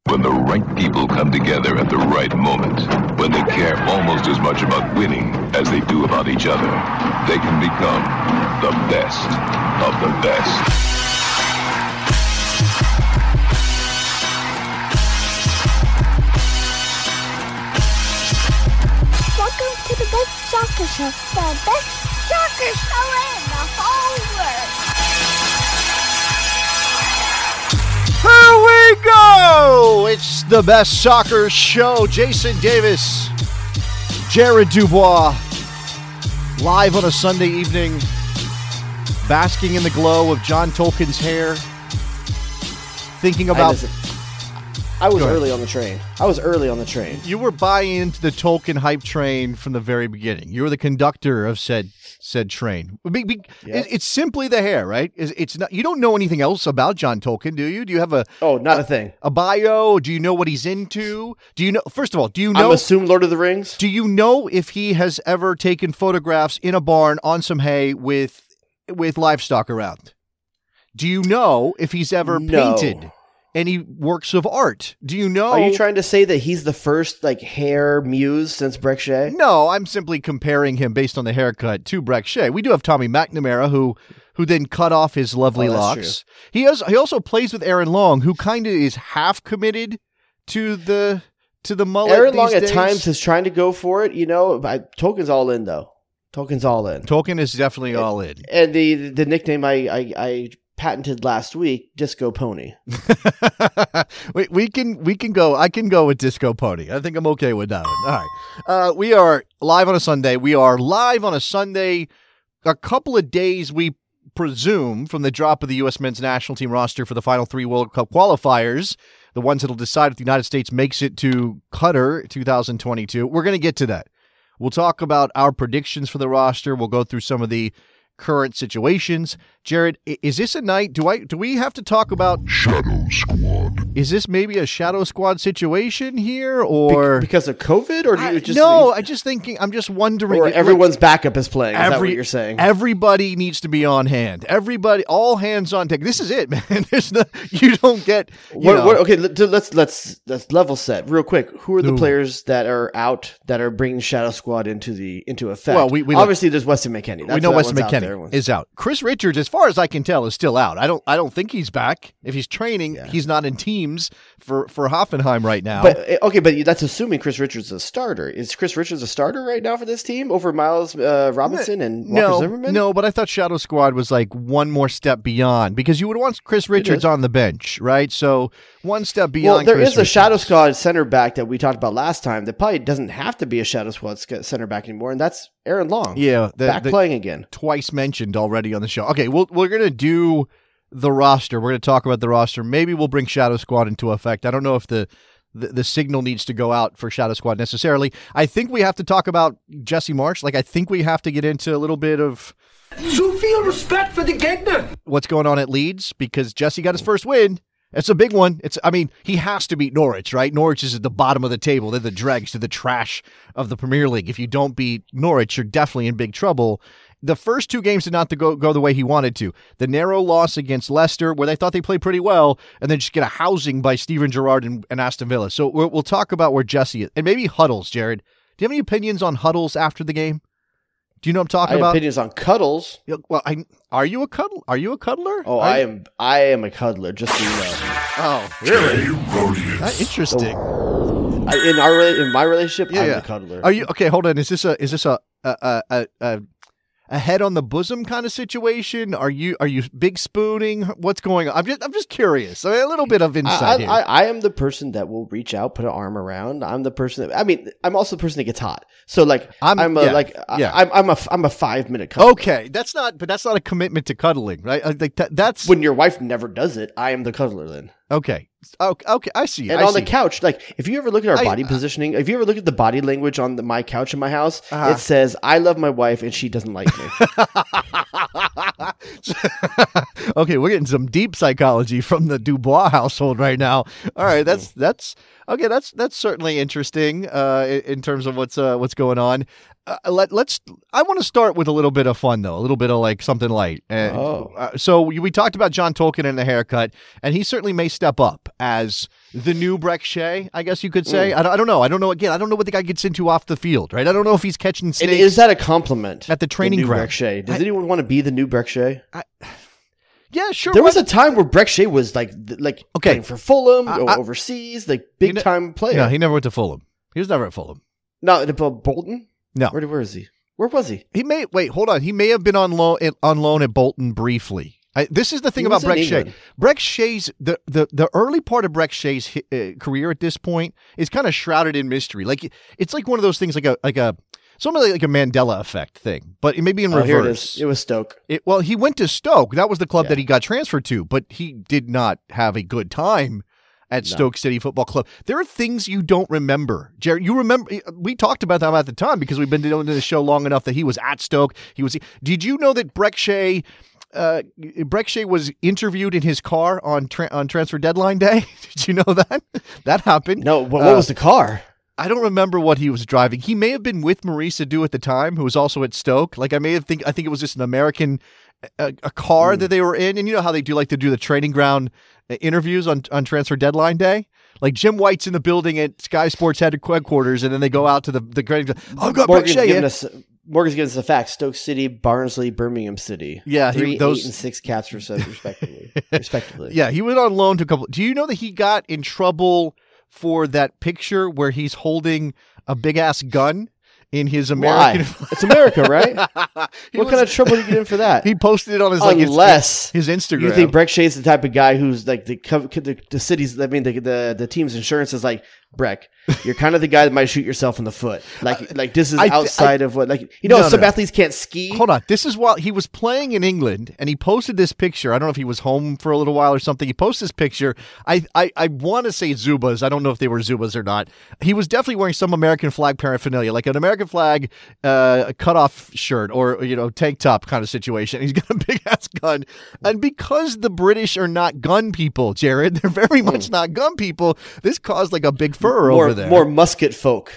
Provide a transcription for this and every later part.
When the right people come together at the right moment, when they care almost as much about winning as they do about each other, they can become the best of the best. Welcome to the best soccer show, the best soccer show in the whole world. Here we go! It's the best soccer show. Jason Davis, Jared Dubois, live on a Sunday evening, basking in the glow of John Tolkien's hair, thinking about... I was early on the train. You were buying into the Tolkien hype train from the very beginning. You were the conductor of said train. It's simply the hair, right? It's not. You don't know anything else about John Tolkien, do you? Do you have a thing. A bio? Do you know what he's into? Do you know? First of all, do you know? I'm assuming Lord of the Rings. Do you know if he has ever taken photographs in a barn on some hay with livestock around? Do you know if he's ever painted any works of art? Do you know? Are you trying to say that he's the first hair muse since Breck Shea? No, I'm simply comparing him based on the haircut to Breck Shea. We do have Tommy McNamara who then cut off his lovely locks. True. He also plays with Aaron Long, who kind of is half committed to the mullet. Aaron Long days. At times is trying to go for it, Tolkien's all in though. Tolkien's all in. Tolkien is definitely all in. And the nickname I patented last week, Disco Pony. we can go. I can go with Disco Pony. I think I'm okay with that one. All right. We are live on a Sunday. A couple of days, we presume, from the drop of the U.S. men's national team roster for the final 3 World Cup qualifiers, the ones that will decide if the United States makes it to Qatar 2022. We're going to get to that. We'll talk about our predictions for the roster. We'll go through some of the current situations. Jared, is this a night? Do we have to talk about Shadow Squad? Is this maybe a Shadow Squad situation here, or because of COVID, or do you just I'm just wondering. Or everyone's backup is playing. Is that what you're saying? Everybody needs to be on hand. Everybody, all hands on deck. This is it, man. You don't get. Okay, let's level set real quick. Who are the players that are out that are bringing Shadow Squad into effect? Well, we obviously there's Weston McKennie. We know Weston McKennie is out. Chris Richards, as far as I can tell, is still out. I don't think he's back. If he's training, he's not in teams for Hoffenheim right now. But that's assuming Chris Richards is a starter. Is Chris Richards a starter right now for this team over Miles Robinson and Walker Zimmerman? No, but I thought Shadow Squad was like one more step beyond, because you would want Chris Richards on the bench, right? So one step beyond. Well, there Chris is a Richards. Shadow Squad center back that we talked about last time that probably doesn't have to be a Shadow Squad center back anymore, and that's Aaron Long. Yeah, back playing again. Twice mentioned already on the show. Okay, we're going to do the roster. We're going to talk about the roster. Maybe we'll bring Shadow Squad into effect. I don't know if the signal needs to go out for Shadow Squad necessarily. I think we have to talk about Jesse Marsch. I think we have to get into a little bit of zu viel respect for the Gegner. What's going on at Leeds, because Jesse got his first win. It's a big one. He has to beat Norwich, right? Norwich is at the bottom of the table. They're the dregs, they're the trash of the Premier League. If you don't beat Norwich, you're definitely in big trouble. The first 2 games did not go the way he wanted to. The narrow loss against Leicester, where they thought they played pretty well, and then just get a housing by Steven Gerrard and Aston Villa. So we'll talk about where Jesse is. And maybe Huddles, Jared. Do you have any opinions on Huddles after the game? Do you know what I'm talking about? I have opinions on Cuddles. Well, are you a cuddler? Oh, I am a cuddler, just so you know. Oh, really? That's interesting. In my relationship, I'm a cuddler. Are you okay? Hold on. Is this a head on the bosom kind of situation? Are you big spooning? What's going on? I'm just curious. A little bit of insight here. I am the person that will reach out, put an arm around. I'm the person that, I'm also the person that gets hot. So I'm a 5-minute cuddler. Okay, that's not a commitment to cuddling, right? That's when your wife never does it. I am the cuddler then. Okay. Okay, I see. And on the couch, if you ever look at our body positioning, if you ever look at the body language on my couch in my house, it says, I love my wife and she doesn't like me. Okay, we're getting some deep psychology from the Dubois household right now. All right, that's Okay, that's certainly interesting in terms of what's going on. Let's. I want to start with a little bit of fun though, a little bit of like something light. So we talked about John Tolkien and the haircut, and he certainly may step up as the new Brek Shea, I guess you could say. I don't know. Again, I don't know what the guy gets into off the field, right? I don't know if he's catching snakes. And is that a compliment at the training ground? Brek Shea. Does anyone want to be the new Brek Shea? Yeah, sure. There was a time where Brek Shea was like playing for Fulham, overseas, like big time player. No, he never went to Fulham. He was never at Fulham. No, Bolton. No, where is he? Where was he? Hold on. He may have been on loan at Bolton briefly. This is the thing about Brek Shea. Brek Shea's the early part of Brek Shea's career at this point is kind of shrouded in mystery. Like it's like one of those things, like a something like a Mandela effect thing, but it may be in reverse. Here it is. It was Stoke. Well, he went to Stoke. That was the club that he got transferred to, but he did not have a good time at Stoke City Football Club. There are things you don't remember. Jared, you remember, we talked about them at the time because we've been doing this show long enough that he was at Stoke. Did you know that Brek Shea was interviewed in his car on transfer deadline day? Did you know that? That happened. No, what was the car? I don't remember what he was driving. He may have been with Maurice Adu at the time, who was also at Stoke. Like I think it was just an American a car that they were in, and you know how they like to do the training ground interviews on transfer deadline day. Like Jim White's in the building at Sky Sports headquarters, and then they go out to the training. I've got Brek Shea. Morgan's giving us the facts: Stoke City, Barnsley, Birmingham City. Yeah, 3, 8, and 6 caps respectively. Yeah, he went on loan to a couple. Do you know that he got in trouble for that picture where he's holding a big ass gun in his American? Why? It's America, right? What kind of trouble did he get in for that? He posted it on his his Instagram. You think Brek Shea's the type of guy who's like the city's? I mean, the team's insurance is like, Brek, you're kind of the guy that might shoot yourself in the foot. Like this is outside of what, like, you know, some athletes can't ski. Hold on. This is while he was playing in England, and he posted this picture. I don't know if he was home for a little while or something. He posted this picture. I want to say Zubaz. I don't know if they were Zubaz or not. He was definitely wearing some American flag paraphernalia, like an American flag cutoff shirt or, you know, tank top kind of situation. He's got a big ass gun. And because the British are not gun people, Jared, they're very much not gun people, this caused like a big furor over there. More musket folk.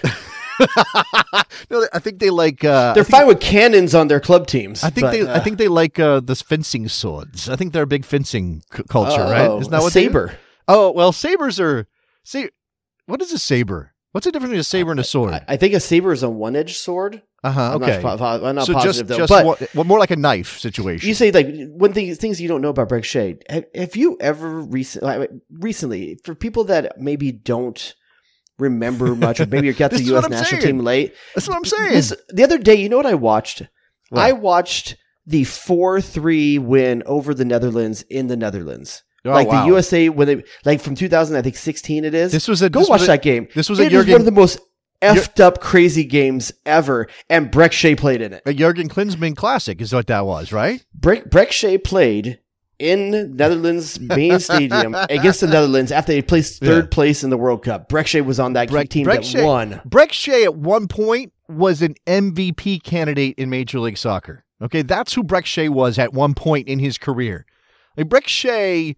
No, I think they like. They're fine with cannons on their club teams. I think they like the fencing swords. I think they're a big fencing culture, right? Isn't that what saber? Oh well, sabers are. What is a saber? What's the difference between a saber and a sword? I think a saber is a one-edged sword. Okay. I'm not positive though. But more like a knife situation. You say like things you don't know about Brek Shea. Have you ever recently, for people that maybe don't remember much, or maybe you got the U.S. national team late? That's what I'm saying. The other day, you know what I watched? What? I watched the 4-3 win over the Netherlands in the Netherlands. The USA, when they, like from 2016 it is. Watch that game. This was one of the most effed up crazy games ever, and Brek Shea played in it. A Jurgen Klinsmann classic is what that was, right? Brek Shea played in Netherlands main stadium against the Netherlands after they placed third place in the World Cup. Brek Shea was on that team that won. Brek Shea at one point was an MVP candidate in Major League Soccer. Okay, that's who Brek Shea was at one point in his career. Like Brek Shea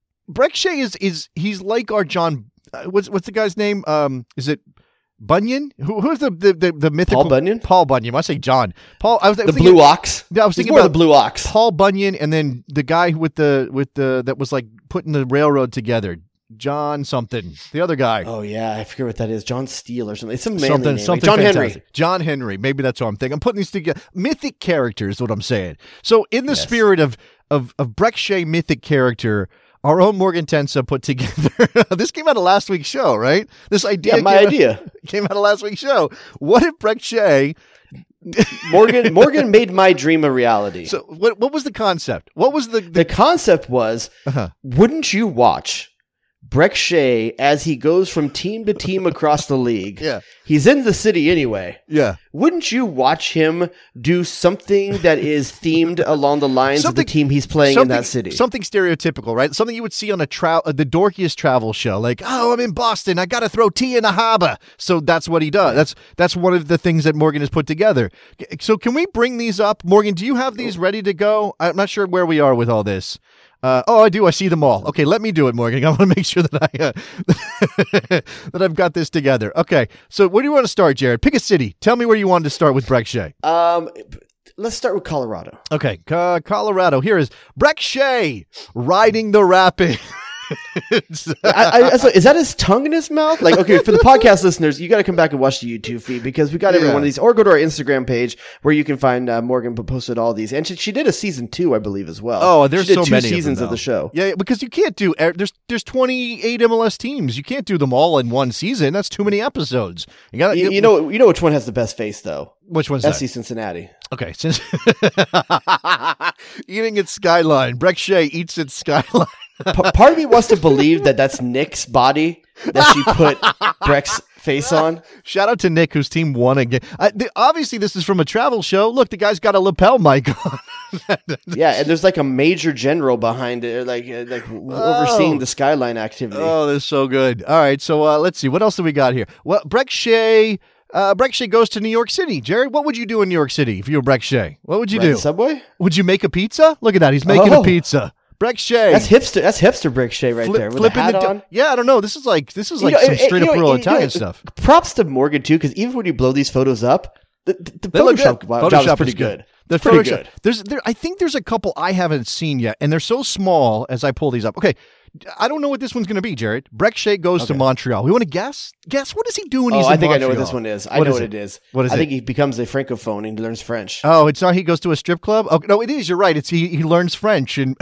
is he's like our John. What's the guy's name? Is it Bunyan? Who's the mythical Paul Bunyan? Paul Bunyan. I say John. Paul. I was thinking, Blue Ox. Yeah, I was thinking about the Blue Ox. Paul Bunyan, and then the guy with the that was like putting the railroad together. John something. The other guy. Oh yeah, I forget what that is. John Steele or something. It's some manly name. Something John fantastic. Henry. John Henry. Maybe that's what I'm thinking. I'm putting these together. Mythic characters is what I'm saying. So in the spirit of Brek Shea mythic character, our own Morgan Tensa put together. This came out of last week's show, right? This idea. Yeah, my idea came out of last week's show. What if Brek Shea? Morgan made my dream a reality. So what was the concept? What was the concept was? Wouldn't you watch Brek Shea as he goes from team to team across the league? Yeah, he's in the city anyway. Yeah. Wouldn't you watch him do something that is themed along the lines of the team he's playing in that city? Something stereotypical, right? Something you would see on the dorkiest travel show. Like, oh, I'm in Boston. I got to throw tea in the harbor. So that's what he does. That's one of the things that Morgan has put together. So can we bring these up? Morgan, do you have these ready to go? I'm not sure where we are with all this. I do. I see them all. Okay, let me do it, Morgan. I want to make sure that that I've got this together. Okay, so where do you want to start, Jared? Pick a city. Tell me where you wanted to start with Brek Shea. Let's start with Colorado. Okay, Colorado. Here is Brek Shea riding the rapid. Is that his tongue in his mouth? Like, okay, for the podcast listeners, you got to come back and watch the YouTube feed because we got every one of these, or go to our Instagram page where you can find Morgan posted all these, and she did a season 2, I believe, as well. Oh, there's so many seasons of the show. Yeah, because you can't do there's 28 MLS teams. You can't do them all in one season. That's too many episodes. You know which one has the best face though? Which one's that? SC Cincinnati. Okay, since eating its skyline, Brek Shea eats its skyline. Part of me wants to believe that that's Nick's body that she put Brek's face on. Shout out to Nick, whose team won again. Obviously, this is from a travel show. Look, the guy's got a lapel mic on. Yeah, and there's like a major general behind it, like overseeing the skyline activity. Oh, that's so good. All right, so let's see. What else do we got here? Well, Brek Shea goes to New York City. Jared, what would you do in New York City if you were Brek Shea? What would you do? The subway? Would you make a pizza? Look at that. He's making a pizza. Brek Shea. That's hipster Brek Shea right there with the hat on. Yeah, I don't know. This is like some straight up real Italian stuff. Props to Morgan too, because even when you blow these photos up, the Photoshop job is pretty good. That's pretty good. I think there's a couple I haven't seen yet, and they're so small as I pull these up. Okay, I don't know what this one's going to be, Jared. Brek Shea goes to Montreal. We want to guess? Guess what does he do when he's in Montreal? I know what this one is. I know what it is. What is it? I think he becomes a francophone and learns French. Oh, it's not he goes to a strip club? Oh, no, it is. You're right. It's he learns French in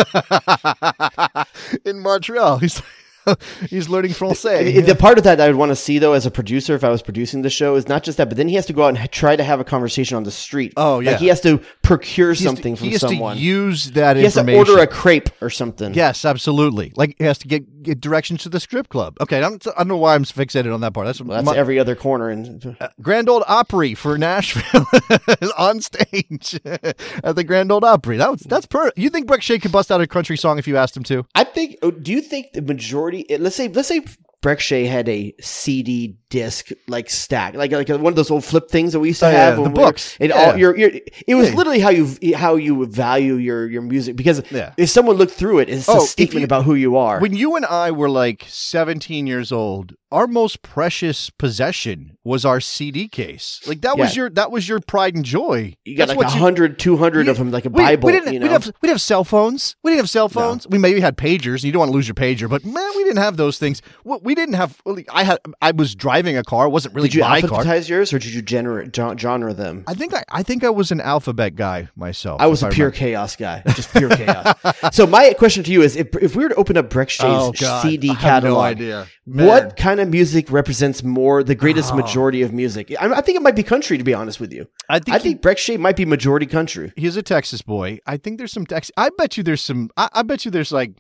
Montreal. He's learning Francais. The part of that I would want to see, though, as a producer, if I was producing the show, is not just that, but then he has to go out and try to have a conversation on the street. Oh, yeah. Like he has to procure something from someone. He has to use that information. He has to order a crepe or something. Yes, absolutely. Like he has to get directions to the strip club. Okay, I don't know why I'm fixated on that part. That's every other corner. In Grand Ole Opry for Nashville on stage at the Grand Ole Opry. You think Brek Shea could bust out a country song if you asked him to? I think. Do you think the majority? Let's say Brek Shea had a CD disc like stack, like one of those old flip things that we used to have. The books. It was literally how you value your music, because if someone looked through it, it's a statement about who you are. When you and I were like 17 years old, our most precious possession was our CD case. Like that was your pride and joy. You got 100, 200 of them, like a Bible. We'd have cell phones. We didn't have cell phones. No. We maybe had pagers, and you don't want to lose your pager, but man, we didn't have those things. We didn't have. I was driving a car. It wasn't really my car. Did you alphabetize yours, or did you genre them? I think I was an alphabet guy myself. I was a pure chaos guy, just pure chaos. So my question to you is: if we were to open up Brek Shea's CD catalog, I have no idea. What kind of music represents the greatest majority of music? I think it might be country, to be honest with you. I think Brek Shea might be majority country. He's a Texas boy. I think there's some Texas. I bet you there's some. I bet you there's like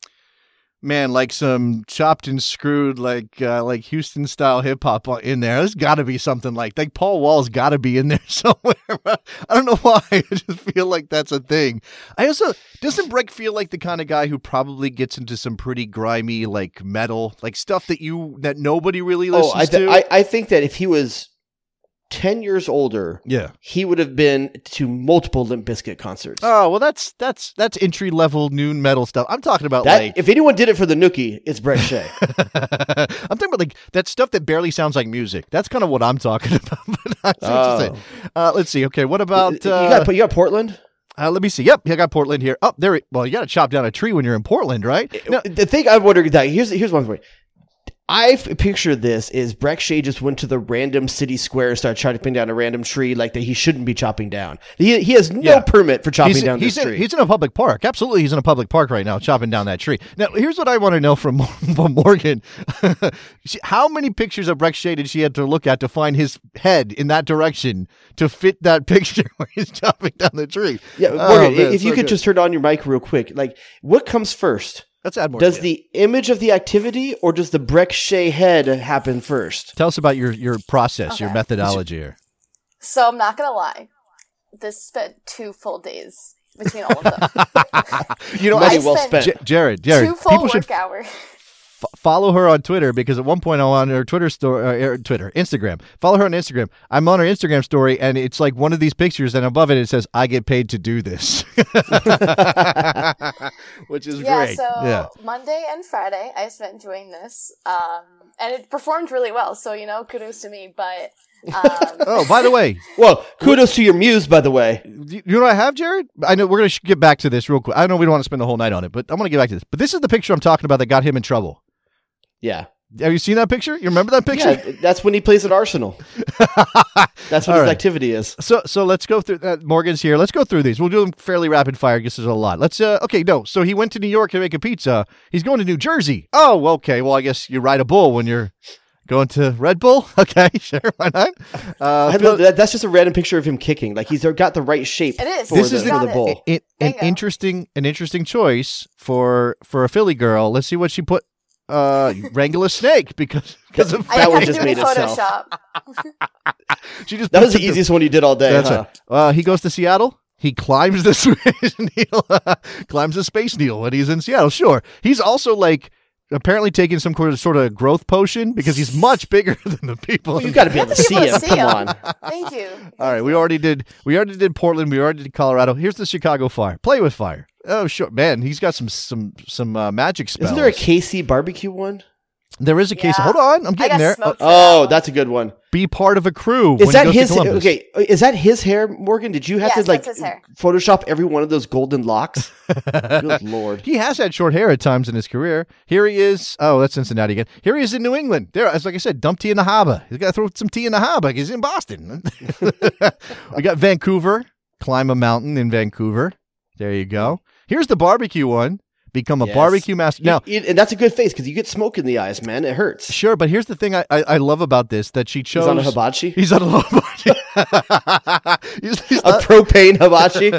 some chopped and screwed like Houston style hip hop in there. There's got to be something like Paul Wall's got to be in there somewhere. I don't know why. I just feel like that's a thing. Doesn't Brek feel like the kind of guy who probably gets into some pretty grimy like metal, like stuff that nobody really listens to? I think that if he was 10 years older, he would have been to multiple Limp Bizkit concerts. Oh, well, that's entry level noon metal stuff. I'm talking about if anyone did it for the Nookie, it's Brek Shea. I'm talking about like that stuff that barely sounds like music. That's kind of what I'm talking about. Let's see. Okay, what about you got Portland? Let me see. Yep, I got Portland here. Oh, there. Well, you got to chop down a tree when you're in Portland, right? The thing I wonder that here's one for you. I picture this is Brek Shea just went to the random city square and started chopping down a random tree like that he shouldn't be chopping down. He has no permit for chopping down this tree. He's in a public park. Absolutely, he's in a public park right now chopping down that tree. Now, here's what I want to know from Morgan. How many pictures of Brek Shea did she have to look at to find his head in that direction to fit that picture where he's chopping down the tree? Yeah, Morgan, if you could just turn on your mic real quick. Like, what comes first? Let's add more. Does the image of the activity or does the Brek Shea head happen first? Tell us about your process, your methodology here. So I'm not going to lie. This spent 2 full days between all of them. Money well spent. Jared, 2 full work hours. follow her on Twitter because at one point I'm on her Instagram. Follow her on Instagram. I'm on her Instagram story, and it's like one of these pictures, and above it says, "I get paid to do this," which is great. So Monday and Friday I spent doing this, and it performed really well. So kudos to me. But oh, by the way, well, kudos to your muse. By the way, you know what I have, Jared? I know we're going to get back to this real quick. I know we don't want to spend the whole night on it, but I'm going to get back to this. But this is the picture I'm talking about that got him in trouble. Yeah. Have you seen that picture? You remember that picture? Yeah, that's when he plays at Arsenal. That's what his activity is. So let's go through that. Morgan's here. Let's go through these. We'll do them fairly rapid fire because there's a lot. Let's So he went to New York to make a pizza. He's going to New Jersey. Oh, okay. Well, I guess you ride a bull when you're going to Red Bull. Okay, sure. Why not? I love that. That's just a random picture of him kicking. Like he's got the right shape. It is. For the bull. An interesting choice for a Philly girl. Let's see what she put. Wrangle a snake because of that one just made itself. That was the easiest one you did all day. That's right. He goes to Seattle. He climbs the Space Needle when he's in Seattle. Sure. He's also apparently taking some sort of growth potion because he's much bigger than the people. Well, you got to be able to see him. Come on. Thank you. All right, we already did Portland. We already did Colorado. Here's the Chicago Fire. Play with fire. Oh, sure, man. He's got some magic spells. Isn't there a KC barbecue one? There is a case. Hold on, I'm getting there. Oh, that's a good one. Be part of a crew. Is that his? Okay, is that his hair, Morgan? Did you have to Photoshop every one of those golden locks? Good Lord. He has had short hair at times in his career. Here he is. Oh, that's Cincinnati again. Here he is in New England. There, as like I said, dump tea in the harbor. He's got to throw some tea in the harbor. He's in Boston. We got Vancouver. Climb a mountain in Vancouver. There you go. Here's the barbecue one. Become a barbecue master. Now, and that's a good face because you get smoke in the eyes, man. It hurts. Sure, but here's the thing I love about this, that she chose... He's on a hibachi? He's on a hibachi. A propane hibachi?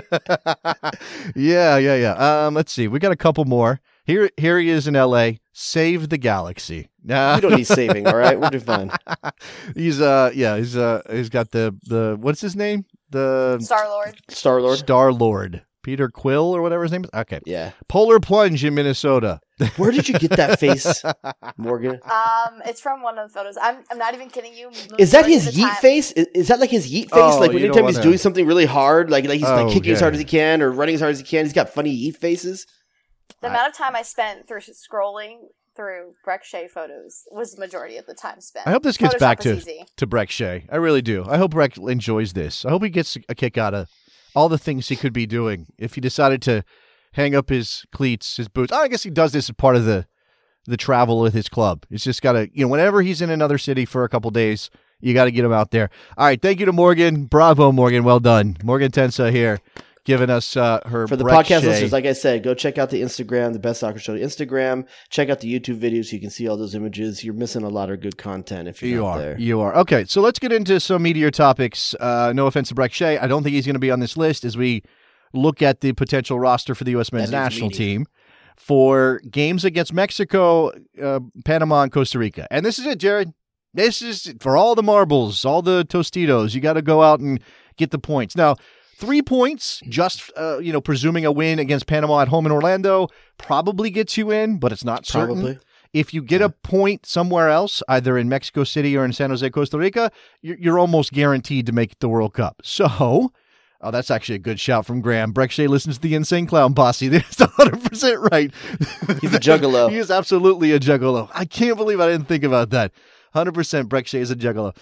Yeah. Let's see. We got a couple more. Here he is in L.A. Save the galaxy. We don't need saving, all right? We're doing fine. He's got the... What's his name? The... Star-Lord. Peter Quill or whatever his name is? Okay. Yeah. Polar Plunge in Minnesota. Where did you get that face, Morgan? It's from one of the photos. I'm not even kidding you. Is that his yeet face? Is that like his yeet face? Like anytime he's doing something really hard, like he's kicking as hard as he can or running as hard as he can, he's got funny yeet faces? The amount of time I spent through scrolling through Breck Shea photos was the majority of the time spent. I hope this gets back to Breck Shea. I really do. I hope Breck enjoys this. I hope he gets a kick out of all the things he could be doing if he decided to hang up his cleats, his boots. I guess he does this as part of the travel with his club. He's just got to, whenever he's in another city for a couple days, you got to get him out there. All right. Thank you to Morgan. Bravo, Morgan. Well done. Morgan Tensa here giving us her for the podcast listeners. Like I said, go check out the Instagram, the Best Soccer Show Instagram. Check out the YouTube videos so you can see all those images. You're missing a lot of good content if you're not there. You are. Okay, so let's get into some meatier topics. No offense to Breck Shea. I don't think he's going to be on this list as we look at the potential roster for the U.S. men's national team for games against Mexico, Panama, and Costa Rica. And this is it, Jared. This is for all the marbles, all the Tostitos. You got to go out and get the points. Now, 3 points, just, presuming a win against Panama at home in Orlando, probably gets you in, but it's not certain. Probably. If you get a point somewhere else, either in Mexico City or in San Jose, Costa Rica, you're almost guaranteed to make the World Cup. So, that's actually a good shout from Graham. Breck Shea listens to the Insane Clown Posse. That's 100% right. He's a juggalo. He is absolutely a juggalo. I can't believe I didn't think about that. 100% Breck Shea is a juggalo.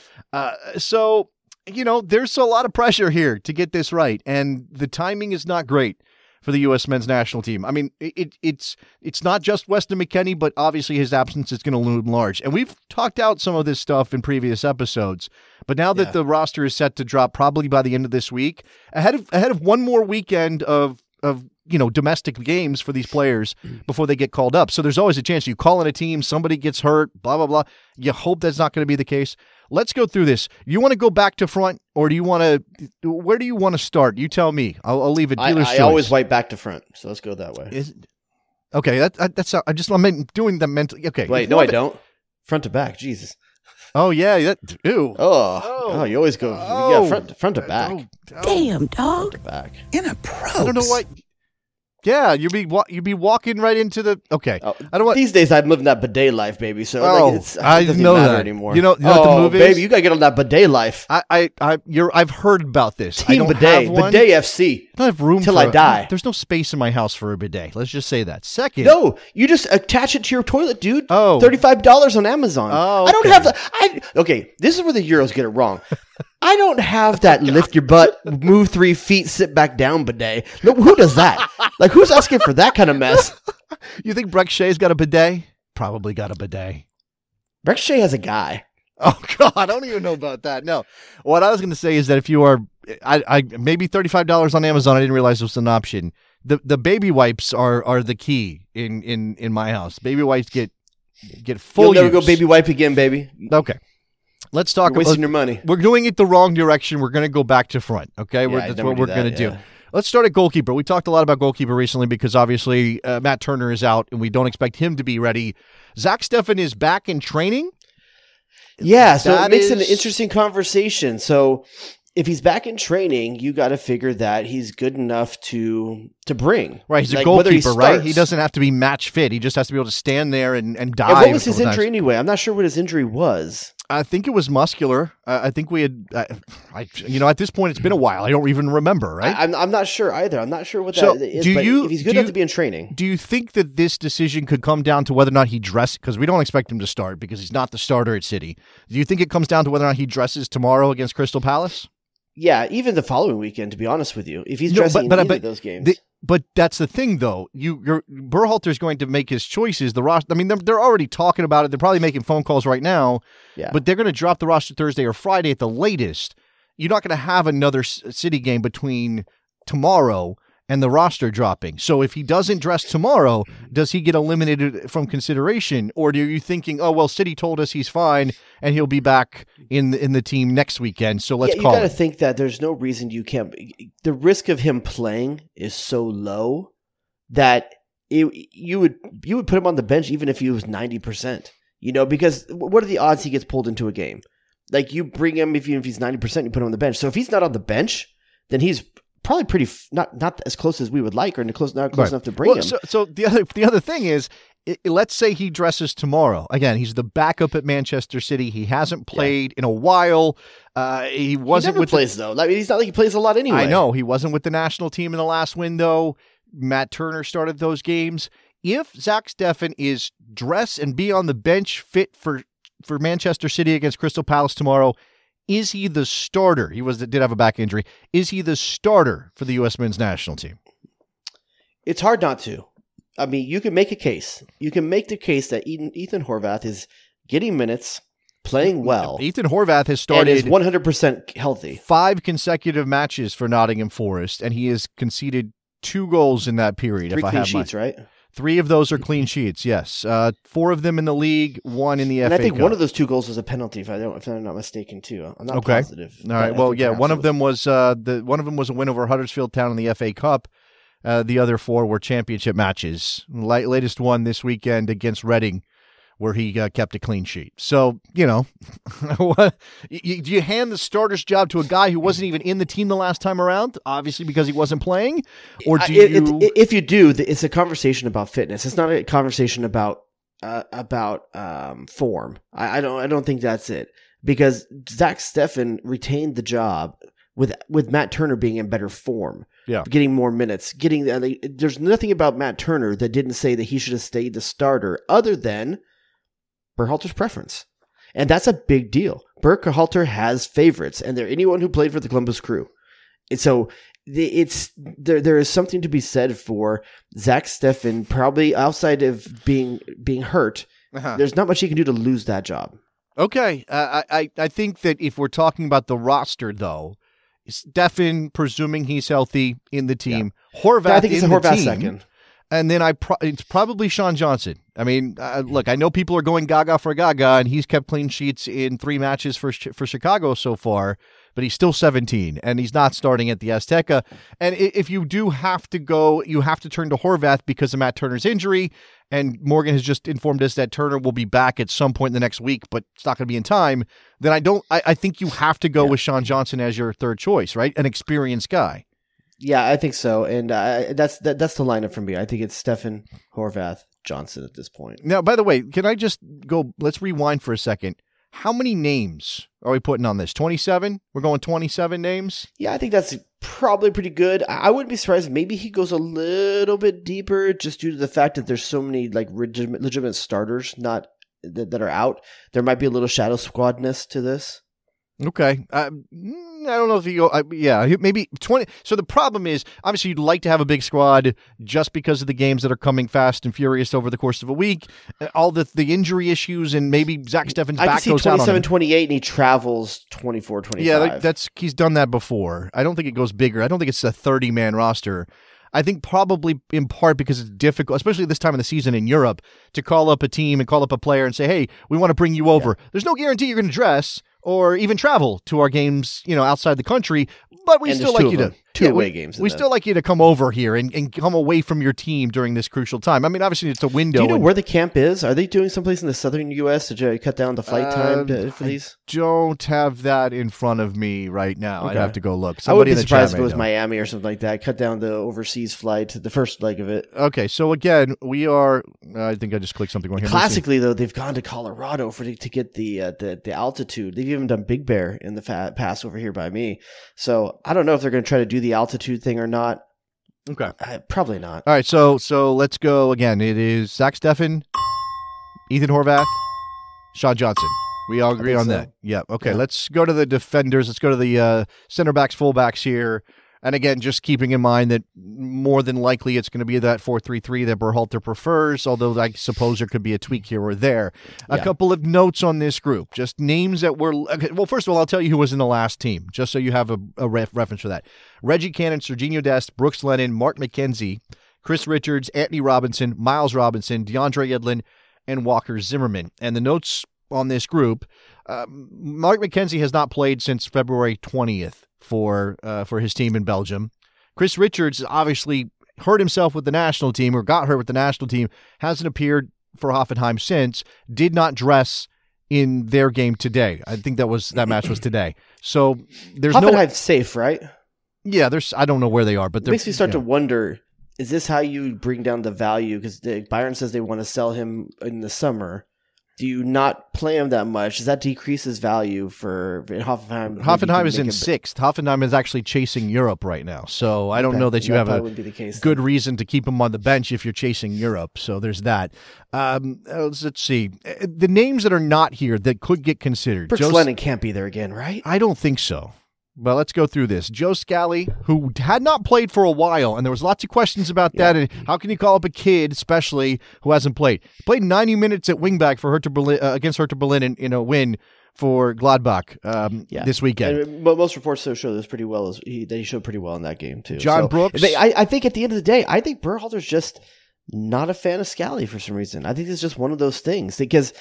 There's a lot of pressure here to get this right, and the timing is not great for the U.S. men's national team. I mean, it's not just Weston McKennie, but obviously his absence is going to loom large. And we've talked out some of this stuff in previous episodes, but now that the roster is set to drop probably by the end of this week, ahead of one more weekend of domestic games for these players before they get called up. So there's always a chance you call in a team, somebody gets hurt, blah, blah, blah. You hope that's not going to be the case. Let's go through this. You want to go back to front, or where do you want to start? You tell me. I'll leave it dealer's choice. I always wipe back to front, so let's go that way. Okay, I'm doing the mental. Okay. Wait, no, I don't. Front to back, Jesus. Oh yeah, ew. Oh, you always go. Yeah, front to back. Damn, dog. Front to back. Inappropriate. I don't know why. Yeah, you'd be walking right into the. Okay, I don't want these days. I'm living that bidet life, baby. So I doesn't know matter that anymore. You know what the move is, baby. You gotta get on that bidet life. I've heard about this. Team bidet, bidet FC. I don't have room till I die. There's no space in my house for a bidet. Let's just say that. Second, no, you just attach it to your toilet, dude. Oh, $35 on Amazon. Oh, okay. I don't have that. Okay, this is where the Euros get it wrong. I don't have that lift your butt, move 3 feet, sit back down bidet. No, who does that? Like, who's asking for that kind of mess? You think Breck Shea's got a bidet? Probably got a bidet. Breck Shea has a guy. Oh, God, I don't even know about that. No. What I was going to say is that if you are, I maybe $35 on Amazon, I didn't realize it was an option. The baby wipes are the key in my house. Baby wipes get full You'll never use. go baby wipe again, baby. Okay. Let's talk about wasting your money. We're doing it the wrong direction. We're going to go back to front. Okay, that's what we're going to do. Let's start at goalkeeper. We talked a lot about goalkeeper recently because obviously Matt Turner is out and we don't expect him to be ready. Zach Steffen is back in training. Yeah, so it makes an interesting conversation. So if he's back in training, you got to figure that he's good enough to bring. Right, he's a goalkeeper, right? He doesn't have to be match fit. He just has to be able to stand there and dive. And what was his injury anyway? I'm not sure what his injury was. I think it was muscular. I think we had, at this point, it's been a while. I don't even remember, right? I'm not sure either. I'm not sure what that is. If he's good enough to be in training. Do you think that this decision could come down to whether or not he dresses? Because we don't expect him to start because he's not the starter at City. Do you think it comes down to whether or not he dresses tomorrow against Crystal Palace? Yeah, even the following weekend, to be honest with you. If he's dressing in either of those games. But that's the thing, though. Berhalter's going to make his choices. The roster. I mean, they're already talking about it. They're probably making phone calls right now. Yeah. But they're going to drop the roster Thursday or Friday at the latest. You're not going to have another City game between tomorrow and the roster dropping. So if he doesn't dress tomorrow, does he get eliminated from consideration, or are you thinking, oh well, City told us he's fine and he'll be back in the team next weekend? So let's call it. You got to think that there's no reason you can't. The risk of him playing is so low that you would put him on the bench even if he was 90%. Because what are the odds he gets pulled into a game? Like you bring him even if he's 90%, you put him on the bench. So if he's not on the bench, then he's probably pretty not as close as we would like, or not close enough to bring him. So the other thing is, let's say he dresses tomorrow. Again, he's the backup at Manchester City. He hasn't played in a while. He wasn't. He never plays though. I mean, he's not like he plays a lot anyway. I know he wasn't with the national team in the last window. Matt Turner started those games. If Zach Steffen is dress and be on the bench, fit for Manchester City against Crystal Palace tomorrow, is he the starter? He did have a back injury. Is he the starter for the U.S. men's national team? It's hard not to. I mean, you can make a case. You can make the case that Ethan Horvath is getting minutes, playing well. Ethan Horvath has started and is 100% healthy. 5 consecutive matches for Nottingham Forest, and he has conceded 2 goals in that period. 3 clean sheets, right? 3 of those are clean sheets, yes. 4 of them in the league, 1 in the FA Cup. And I think one of those 2 goals was a penalty, if I'm not mistaken, too. I'm not positive. All right. Well, yeah, one of them was a win over Huddersfield Town in the FA Cup. The other 4 were championship matches. Latest one this weekend against Reading, where he kept a clean sheet. So, do you hand the starter's job to a guy who wasn't even in the team the last time around, obviously because he wasn't playing? Or do you? If you do, it's a conversation about fitness. It's not a conversation about form. I don't think that's it, because Zach Steffen retained the job with Matt Turner being in better form. Yeah, getting more minutes. There's nothing about Matt Turner that didn't say that he should have stayed the starter, other than Berhalter's preference. And that's a big deal. Berhalter has favorites, and they're anyone who played for the Columbus Crew. And so there is something to be said for Zach Steffen, probably outside of being hurt. There's not much he can do to lose that job. Okay. I think that if we're talking about the roster, though, Steffen, presuming he's healthy, in the team. Yeah. Horvath, I think it's Horvath second. And then it's probably Sean Johnson. I mean, look, I know people are going gaga for Gaga, and he's kept clean sheets in 3 matches for Chicago so far, but he's still 17, and he's not starting at the Azteca. And if you do have to go, you have to turn to Horvath because of Matt Turner's injury, and Morgan has just informed us that Turner will be back at some point in the next week, but it's not going to be in time. Then I think you have to go with Sean Johnson as your third choice, right? An experienced guy. Yeah, I think so. And that's the lineup for me. I think it's Stefan, Horvath, Johnson at this point. Now, by the way, can I just go, let's rewind for a second. How many names are we putting on this? 27? We're going 27 names? Yeah, I think that's probably pretty good. I wouldn't be surprised. Maybe he goes a little bit deeper just due to the fact that there's so many like legitimate starters that are out. There might be a little shadow squadness to this. Okay. I don't know if you go, maybe 20. So the problem is, obviously, you'd like to have a big squad just because of the games that are coming fast and furious over the course of a week. All the injury issues, and maybe Zach Steffen's back goes out on him. 27, 28, and he travels 24, 25. Yeah, he's done that before. I don't think it goes bigger. I don't think it's a 30-man roster. I think probably in part because it's difficult, especially this time of the season in Europe, to call up a team and call up a player and say, hey, we want to bring you over. Yeah. There's no guarantee you're going to dress or even travel to our games, outside the country, but we still like you to two away games. We still like you to come over here and come away from your team during this crucial time. I mean, obviously it's a window. Do you know where the camp is? Are they doing someplace in the southern U.S. to cut down the flight time for these? I don't have that in front of me right now. Okay. I'd have to go look. I wouldn't be surprised if it was Miami or something like that. Cut down the overseas flight, the first leg of it. Okay, so again, we are. I think I just clicked something on here. Classically, though, they've gone to Colorado to get the altitude. They've even done Big Bear in the pass over here by me. So I don't know if they're going to try to do the altitude thing or not. Okay. Probably not. All right, so let's go again. It is Zach Steffen, Ethan Horvath, Sean Johnson. We all agree on that. Yeah. Okay, yeah. Let's go to the defenders. Let's go to the center backs, full backs here. And again, just keeping in mind that more than likely it's going to be that 4-3-3 that Berhalter prefers, although I suppose there could be a tweak here or there. A couple of notes on this group, just names that were... Well, first of all, I'll tell you who was in the last team, just so you have a reference for that. Reggie Cannon, Serginho Dest, Brooks Lennon, Mark McKenzie, Chris Richards, Anthony Robinson, Miles Robinson, DeAndre Yedlin, and Walker Zimmerman. And the notes on this group, Mark McKenzie has not played since February 20th. For his team in Belgium. Chris Richards obviously hurt himself with the national team or got hurt with the national team, hasn't appeared for Hoffenheim since, did not dress in their game today. I think that match was today. So there's Hoffenheim's safe, right? Yeah, I don't know where they are, but it makes me start to wonder, is this how you bring down the value? Because Bayern says they want to sell him in the summer. Do you not play him that much? Does that decrease his value for Hoffenheim? Hoffenheim is in sixth. Hoffenheim is actually chasing Europe right now. So I don't know that you have a good reason to keep him on the bench if you're chasing Europe. So there's that. Let's see. The names that are not here that could get considered. Brooks Lennon can't be there again, right? I don't think so. Well, let's go through this. Joe Scally, who had not played for a while, and there was lots of questions about that. And how can you call up a kid, especially who hasn't played? Played 90 minutes at wingback for Hertha Berlin against Hertha Berlin in a win for Gladbach this weekend. And most reports show this pretty well. That he showed pretty well in that game too. John Brooks. I think at the end of the day, I think Berhalter's just not a fan of Scally for some reason. I think it's just one of those things because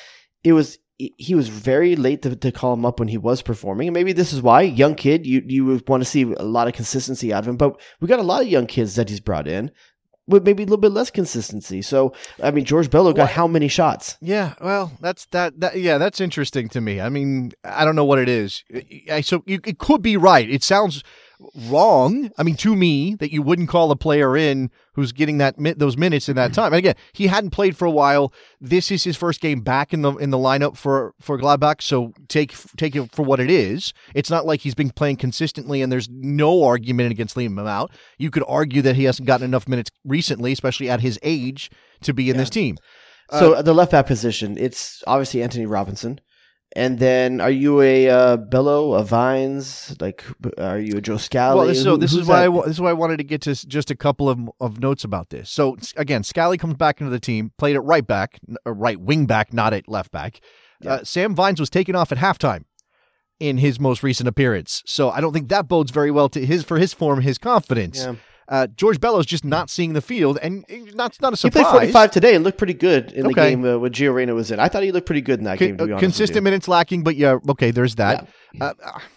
he was very late to call him up when he was performing. And maybe this is why, young kid, you would want to see a lot of consistency out of him. But we got a lot of young kids that he's brought in with maybe a little bit less consistency. So, I mean, George Bello got how many shots? Yeah, well, that's interesting to me. I mean, I don't know what it is. So it could be right. It sounds wrong, I mean, to me, that you wouldn't call a player in who's getting those minutes in that time. And again, he hadn't played for a while. This is his first game back in the lineup for Gladbach, so take it for what it is. It's not like he's been playing consistently, and there's no argument against leaving him out. You could argue that he hasn't gotten enough minutes recently, especially at his age, to be in this team. So the left back position, it's obviously Anthony Robinson. And then, are you a Bello, a Vines? Like, are you a Joe Scally? Well, this is why I wanted to get to just a couple of notes about this. So again, Scally comes back into the team, played at right back, right wing back, not at left back. Yeah. Sam Vines was taken off at halftime in his most recent appearance, so I don't think that bodes very well to his form, his confidence. Yeah. George Bello's just not seeing the field, and not a surprise. He played 45 today and looked pretty good in the game when Gio Reyna was in. I thought he looked pretty good in that game, to be honest. Consistent minutes lacking, but there's that. Yeah.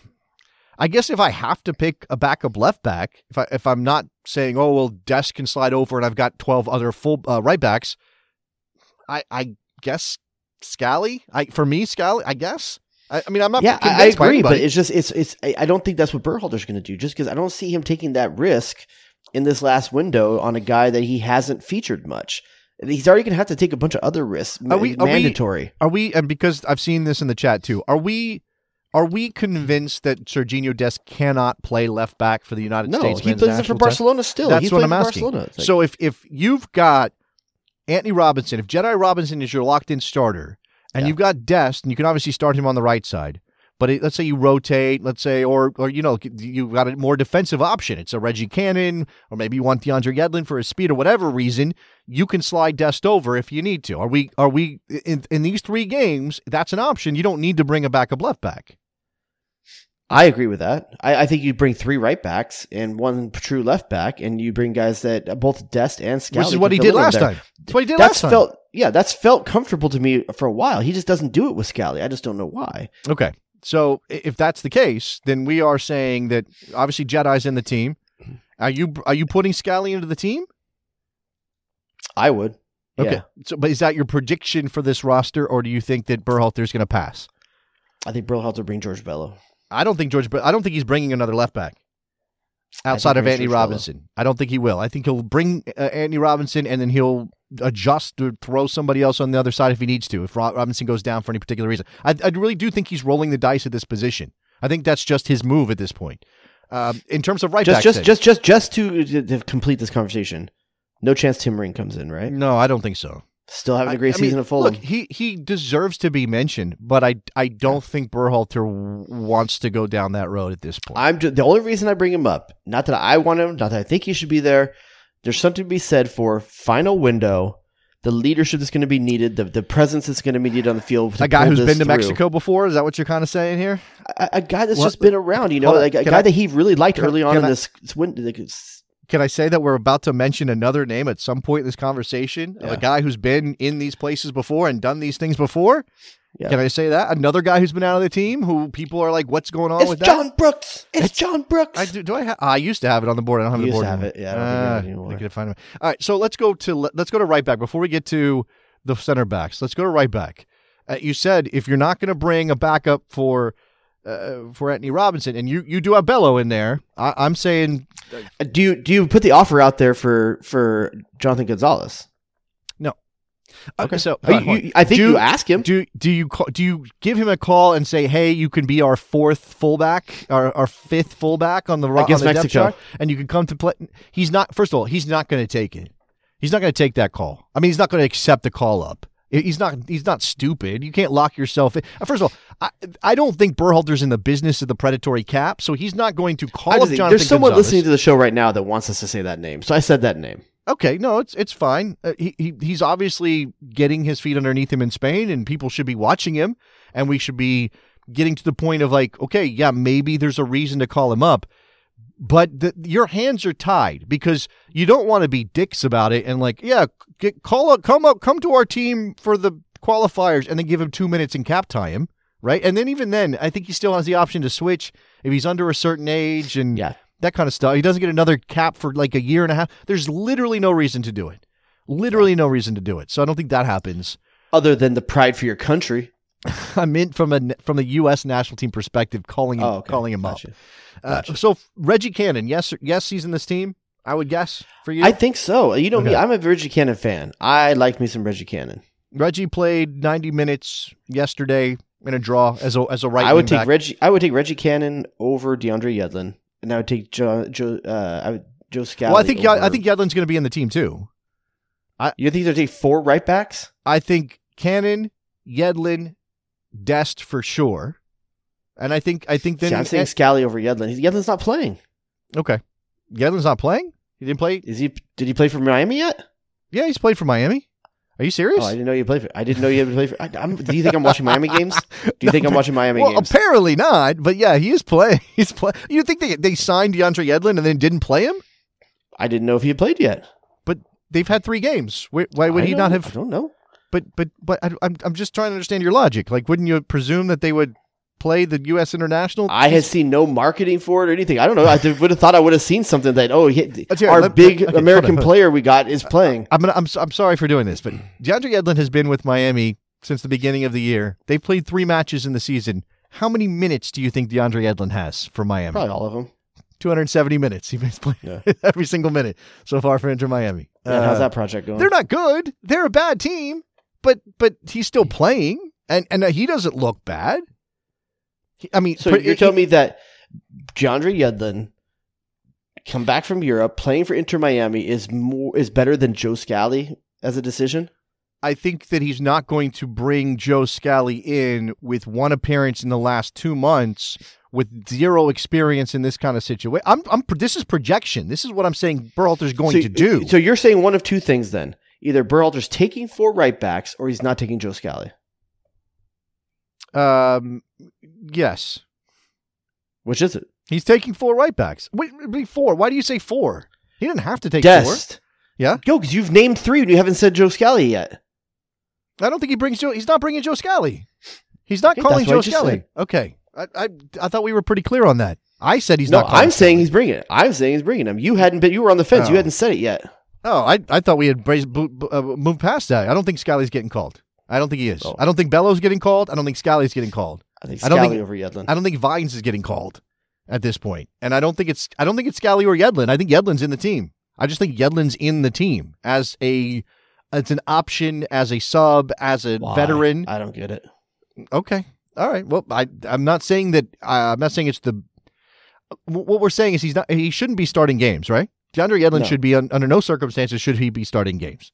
I guess if I have to pick a backup left back, if I'm not saying, oh, well, Dest can slide over and I've got 12 other full right backs, I guess Scally. For me, Scally, I guess. I mean, I'm not. Yeah, I agree, but it's just I don't think that's what Berhalter's going to do. Just because I don't see him taking that risk in this last window on a guy that he hasn't featured much. He's already going to have to take a bunch of other risks. Mandatory. Are we? And because I've seen this in the chat too. Are we convinced that Sergiño Dest cannot play left back for the United States? No, he plays it for Barcelona still. That's what I'm asking. So if you've got Anthony Robinson, if Jedi Robinson is your locked-in starter, and you've got Dest, and you can obviously start him on the right side. But let's say you rotate, let's say, or you've got a more defensive option. It's a Reggie Cannon, or maybe you want DeAndre Yedlin for his speed or whatever reason. You can slide Dest over if you need to. Are we in these 3 games? That's an option. You don't need to bring a backup left back. I agree with that. I think you bring 3 right backs and 1 true left back, and you bring guys that both Dest and Scally. Which is what he did last time. That's what he did last time. That's felt comfortable to me for a while. He just doesn't do it with Scally. I just don't know why. Okay. So if that's the case, then we are saying that obviously Jedi's in the team. Are you putting Scally into the team? I would. Okay. Yeah. So, but is that your prediction for this roster, or do you think that Berhalter's going to pass? I think Berhalter will bring George Bello. I don't think he's bringing another left back outside of Anthony Robinson. I don't think he will. I think he'll bring Anthony Robinson, and then he'll adjust to throw somebody else on the other side if he needs to, if Robinson goes down for any particular reason. I really do think he's rolling the dice at this position. I think that's just his move at this point. In terms of right back, just to complete this conversation, no chance Tim Ring comes in, right? No, I don't think so. Still having a great season at Fulham. Look, he deserves to be mentioned, but I don't think Berhalter wants to go down that road at this point. The only reason I bring him up, not that I want him, not that I think he should be there. There's something to be said for final window, the leadership that's going to be needed, the presence that's going to be needed on the field. A guy who's been to Mexico before? Is that what you're kind of saying here? A guy that's just been around, a guy that he really liked early on in this window. Can I say that we're about to mention another name at some point in this conversation of a guy who's been in these places before and done these things before? Yeah. Can I say that? Another guy who's been out of the team who people are like, what's going on with that? John Brooks. It's John Brooks. I used to have it on the board. I don't have it on the board anymore. Yeah, I don't have it anymore. I could find it. All right, so let's go to right back before we get to the center backs. Let's go to right back. You said if you're not going to bring a backup for Anthony Robinson, and you do have Bello in there, I'm saying, do you put the offer out there for Jonathan Gonzalez? No. Okay, so I think you ask him. Do you give him a call and say, hey, you can be our 4th fullback, our 5th fullback on the against on the Mexico, depth chart, and you can come to play? He's not. First of all, he's not going to take it. He's not going to take that call. I mean, he's not going to accept the call up. He's not stupid. You can't lock yourself in. First of all, I don't think Berhalter's in the business of the predatory cap, so he's not going to call up Jonathan There's someone Gonzalez. listening to the show right now that wants us to say that name, so I said that name. Okay, no, it's fine. He's obviously getting his feet underneath him in Spain, and people should be watching him, and we should be getting to the point of like, okay, yeah, maybe there's a reason to call him up, but your hands are tied because you don't want to be dicks about it and like, yeah, come to our team for the qualifiers, and then give him 2 minutes and cap tie him, right? And then even then, I think he still has the option to switch if he's under a certain age and that kind of stuff. He doesn't get another cap for like a year and a half. There's literally no reason to do it. No reason to do it. So I don't think that happens. Other than the pride for your country. I meant from the U.S. national team perspective, calling him gotcha. up. So Reggie Cannon, yes, he's in this team. I would guess for you. I think so. You know me, I'm a Reggie Cannon fan. I like me some Reggie Cannon. Reggie played 90 minutes yesterday in a draw as a right. I would take Reggie Cannon over DeAndre Yedlin, and I would take Joe Scally. Well, I think Yedlin's going to be in the team too. You think they'll take 4 right backs? I think Cannon, Yedlin, Dest for sure, and I think then I'm saying Scally over Yedlin. Yedlin's not playing. Okay, Yedlin's not playing. He didn't play. Did he play for Miami yet? Yeah, he's played for Miami. Are you serious? Oh, I didn't know you played for. I didn't know you had to play for. Do you think I'm watching Miami games? Do you think I'm watching Miami games? Well, apparently not. But yeah, he is playing. He's playing. You think they signed DeAndre Yedlin and then didn't play him? I didn't know if he had played yet. But they've had 3 games. Why would he not have? I don't know. But I'm just trying to understand your logic. Like, wouldn't you presume that they would play the U.S. international? I had seen no marketing for it or anything. I don't know. I would have thought I would have seen something that our big American player we got is playing. I'm sorry for doing this, but DeAndre Yedlin has been with Miami since the beginning of the year. They've played 3 matches in the season. How many minutes do you think DeAndre Yedlin has for Miami? Probably all of them. 270 minutes. He's playing every single minute so far for Inter Miami. How's that project going? They're not good. They're a bad team, but he's still playing, and he doesn't look bad. So you're telling me that DeAndre Yedlin, come back from Europe, playing for Inter Miami is better than Joe Scally as a decision? I think that he's not going to bring Joe Scally in with one appearance in the last 2 months with zero experience in this kind of situation. This is projection. This is what I'm saying Berhalter's going to do. So you're saying one of two things then. Either Berhalter's taking 4 right backs or he's not taking Joe Scally. Yes. Which is it? He's taking 4 right backs. Wait, 4. Why do you say 4? He didn't have to take Dest. 4. Yeah? Yo, because you've named 3 and you haven't said Joe Scally yet. I don't think he brings Joe. He's not bringing Joe Scally. He's not calling Joe Scally. Okay. I thought we were pretty clear on that. I said he's not calling I'm saying he's bringing it. I'm saying he's bringing him. You were on the fence. You hadn't said it yet. Oh, I thought we had moved past that. I don't think Scally's getting called. I don't think he is. I don't think Bello's getting called. I don't think Scally's getting called. I think Scally over Yedlin. I don't think Vines is getting called at this point. And I don't think it's Scally or Yedlin. I think Yedlin's in the team. I just think Yedlin's in the team as an option, as a sub, as a veteran. I don't get it. Okay. All right. Well, I'm not saying that. I'm not saying it's the. What we're saying is he shouldn't be starting games, right? DeAndre Yedlin should be under no circumstances should he be starting games.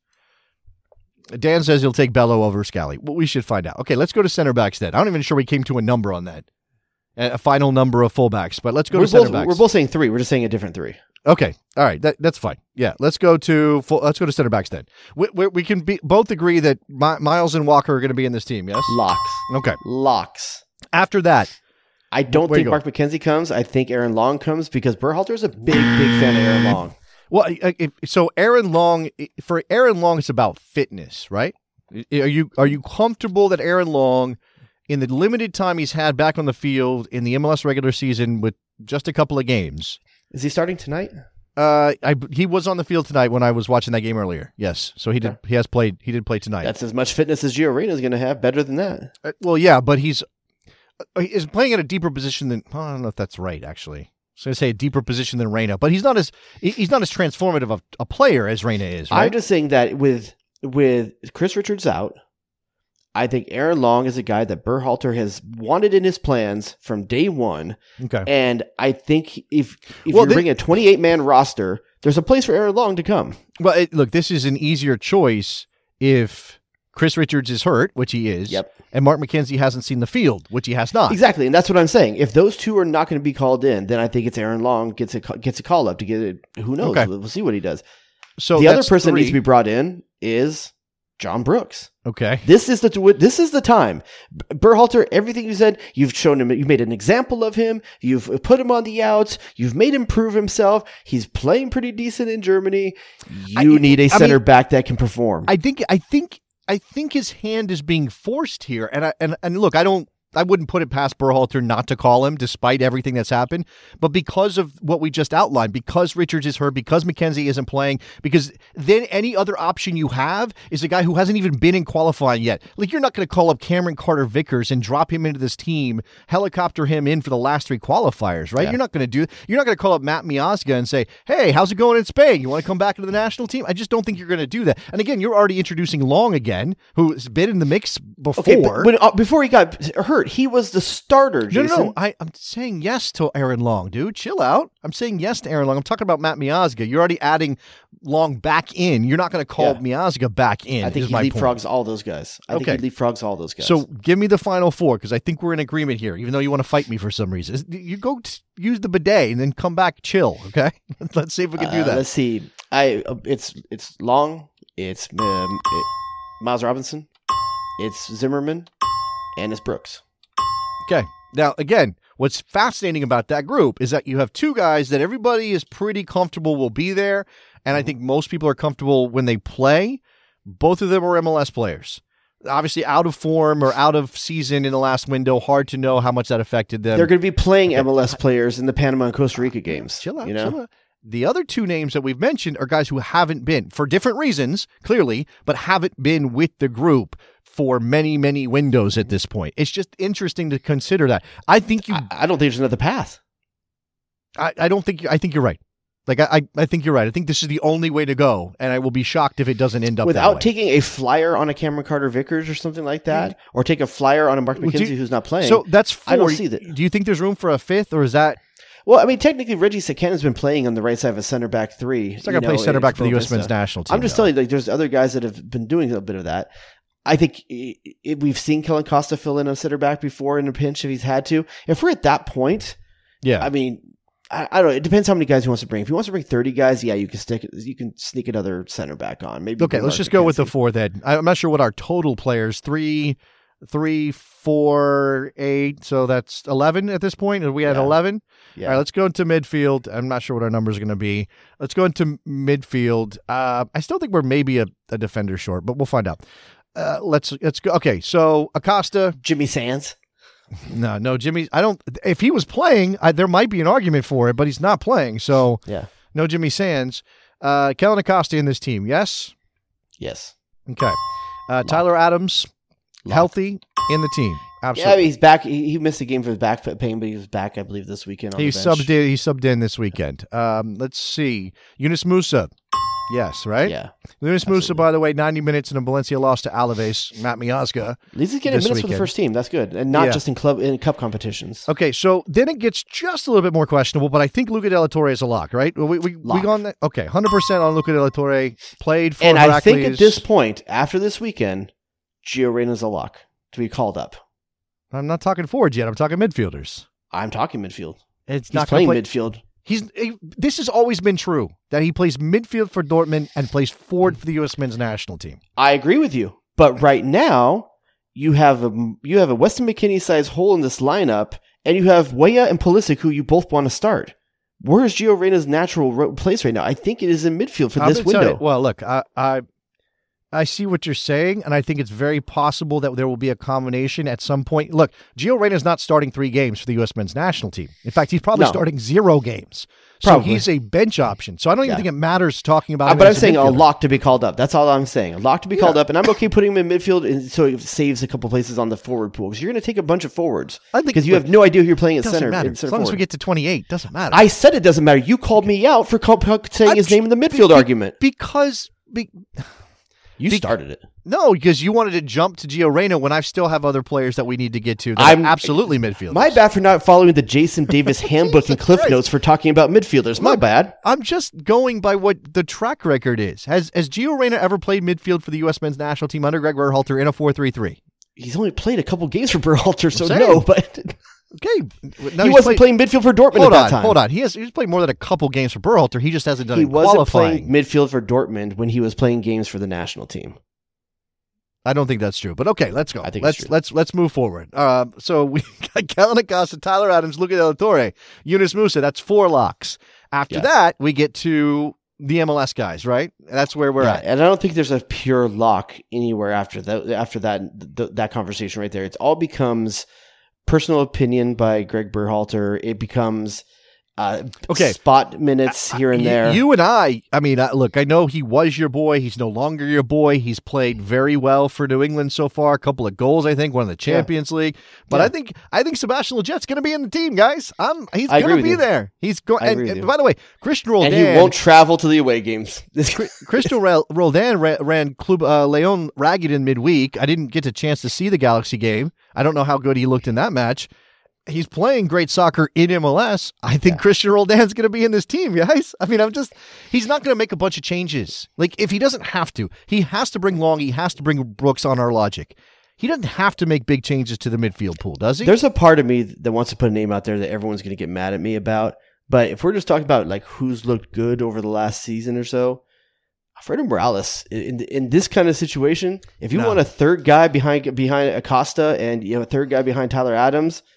Dan says he'll take Bello over Scally. Well, we should find out. Okay, let's go to center backs then. I'm not even sure we came to a number on that, a final number of fullbacks. But let's go to center backs. We're both saying 3. We're just saying a different 3. Okay, all right, that's fine. Yeah, let's go to center backs then. We can both agree that Miles and Walker are going to be in this team. Yes, locks. Okay, locks. After that, I don't think Mark McKenzie comes. I think Aaron Long comes because Berhalter is a big fan of Aaron Long. Well, so Aaron Long, it's about fitness, right? Are you comfortable that Aaron Long, in the limited time he's had back on the field in the MLS regular season with just a couple of games, is he starting tonight? He was on the field tonight when I was watching that game earlier. Yes, so he did. He has played. He did play tonight. That's as much fitness as Gio Reyna is going to have. Better than that. Well, yeah, but he's playing at a deeper position than. I don't know if that's right. Actually, I was going to say a deeper position than Reyna, but he's not as transformative of a player as Reyna is. Right? I'm just saying that with Chris Richards out, I think Aaron Long is a guy that Berhalter has wanted in his plans from day one. Okay. And I think if you're bringing a 28-man roster, there's a place for Aaron Long to come. Well, look, this is an easier choice if Chris Richards is hurt, which he is, and Mark McKenzie hasn't seen the field, which he has not. Exactly, and that's what I'm saying. If those two are not going to be called in, then I think it's Aaron Long gets a call up to get it. Who knows? Okay. We'll see what he does. So the other person that needs to be brought in is John Brooks. Okay. This is the time. Berhalter, everything you said, you've shown him, you made an example of him, you've put him on the outs, you've made him prove himself. He's playing pretty decent in Germany. You need a center back that can perform. I think his hand is being forced here. And look, I wouldn't put it past Berhalter not to call him despite everything that's happened. But because of what we just outlined, because Richards is hurt, because McKenzie isn't playing, because then any other option you have is a guy who hasn't even been in qualifying yet. Like, you're not going to call up Cameron Carter-Vickers and drop him into this team, helicopter him in for the last 3 qualifiers, right? Yeah. You're not going to call up Matt Miazga and say, hey, how's it going in Spain? You want to come back into the national team? I just don't think you're going to do that. And again, you're already introducing Long again, who's been in the mix before. Okay, but before he got hurt, he was the starter, Jason. No. I'm saying yes to Aaron Long, dude. Chill out. I'm saying yes to Aaron Long. I'm talking about Matt Miazga. You're already adding Long back in. You're not going to call Miazga back in. I think he leapfrogs all those guys. So give me the final 4, because I think we're in agreement here, even though you want to fight me for some reason. You go use the bidet and then come back chill, okay? Let's see if we can do that. Let's see. It's Long. It's Miles Robinson. It's Zimmerman. And it's Brooks. Okay. Now, again, what's fascinating about that group is that you have 2 guys that everybody is pretty comfortable will be there, and I think most people are comfortable when they play. Both of them are MLS players. Obviously out of form or out of season in the last window. Hard to know how much that affected them. They're going to be playing MLS players in the Panama and Costa Rica games. Chill out. The other 2 names that we've mentioned are guys who haven't been, for different reasons, clearly, but haven't been with the group for many, many windows at this point. It's just interesting to consider that. I think I don't think there's another path. I think you're right. Like, I think you're right. I think this is the only way to go, and I will be shocked if it doesn't end up without that way. Taking a flyer on a Cameron Carter-Vickers or something like that, or take a flyer on a Mark McKenzie who's not playing. So that's 4. I don't see that. Do you think there's room for a 5th, or is that? Well, I mean, technically, Reggie Sekhen has been playing on the right side of a center back 3. He's not going to play center back for the U.S. men's national team. I'm just telling you, like, there's other guys that have been doing a bit of that. I think we've seen Kellen Costa fill in a center back before in a pinch if he's had to. If we're at that point, yeah, I mean, I don't know. It depends how many guys he wants to bring. If he wants to bring 30 guys, yeah, you can sneak another center back on. Maybe. Okay, let's just go with the 4 then. I'm not sure what our total players 3, 4, 8. So that's 11 at this point. Are we at 11? Yeah. All right, let's go into midfield. I'm not sure what our numbers are going to be. Let's go into midfield. I still think we're maybe a defender short, but we'll find out. Let's go. Okay, so Acosta, Jimmy Sands. No, Jimmy. I don't. If he was playing, there might be an argument for it, but he's not playing. So yeah, no Jimmy Sands. Kellen Acosta in this team. Yes. Yes. Okay. Tyler Adams, healthy in the team. Absolutely. Yeah, I mean, he's back. He missed a game for his back pain, but he was back, I believe, this weekend. He subbed in this weekend. Let's see. Yunus Musa. Yes, right? Yeah. Yunus Musa, by the way, 90 minutes in a Valencia loss to Alaves. Matt Miazga. At least he's getting minutes for the first team. That's good. And not just in cup competitions. Okay, so then it gets just a little bit more questionable, but I think Luca de la Torre is a lock, right? We on that? Okay, 100% on Luca de la Torre. Played for And Heracles. I think at this point, after this weekend, Gio Reyna's a lock to be called up. I'm not talking forwards yet. I'm talking midfielders. I'm talking midfield. He's not playing midfield. This has always been true, that he plays midfield for Dortmund and plays forward for the U.S. men's national team. I agree with you. But right now, you have a Weston McKennie-sized hole in this lineup, and you have Weah and Pulisic, who you both want to start. Where is Gio Reyna's natural place right now? I think it is in midfield for this window. Well, look, I see what you're saying, and I think it's very possible that there will be a combination at some point. Look, Gio Reyna is not starting 3 games for the U.S. men's national team. In fact, he's probably starting 0 games. So he's a bench option. So I don't even think it matters talking about him. But I'm saying a lock to be called up. That's all I'm saying. A lock to be called up, and I'm okay putting him in midfield so it saves a couple places on the forward pool. Because you're going to take a bunch of forwards. Because you have no idea who you're playing at center. As long as we get to 28, doesn't matter. I said it doesn't matter. You called me out for saying his name in the midfield argument. Because... You started it. No, because you wanted to jump to Gio Reyna when I still have other players that we need to get to. I'm absolutely midfielders. My bad for not following the Jason Davis handbook and Cliff Notes for talking about midfielders. My bad. I'm just going by what the track record is. Has Gio Reyna ever played midfield for the U.S. men's national team under Greg Berhalter in a 4-3-3? He's only played a couple games for Berhalter, so no. But okay, he wasn't playing midfield for Dortmund at that time. Hold on. He's played more than a couple games for Berhalter. He just hasn't done it qualifying. He wasn't playing midfield for Dortmund when he was playing games for the national team. I don't think that's true, but okay, let's go. Let's move forward. So we got Kellen Acosta, Tyler Adams, Luca de la Torre, Yunus Musa. That's 4 locks. After that, we get to the MLS guys, right? That's where we're at. And I don't think there's a pure lock anywhere after that conversation right there. It all becomes personal opinion by Greg Berhalter. It becomes spot minutes here and there. You and I mean, look, I know he was your boy. He's no longer your boy. He's played very well for New England so far. A couple of goals, I think, won the Champions League. But I think Sebastian Leget's going to be in the team, guys. He's going to be there. He's going. And by the way, Christian Roldan, and he won't travel to the away games. Christian Roldan ran Club Leon Ragged in midweek. I didn't get a chance to see the Galaxy game. I don't know how good he looked in that match. He's playing great soccer in MLS. I think Christian Roldan's going to be in this team, guys. I mean, he's not going to make a bunch of changes. Like, if he doesn't have to, he has to bring Long, he has to bring Brooks on our logic. He doesn't have to make big changes to the midfield pool, does he? There's a part of me that wants to put a name out there that everyone's going to get mad at me about. But if we're just talking about like who's looked good over the last season or so, Alfredo Morales, in this kind of situation, if you want a third guy behind Acosta and you have a third guy behind Tyler Adams,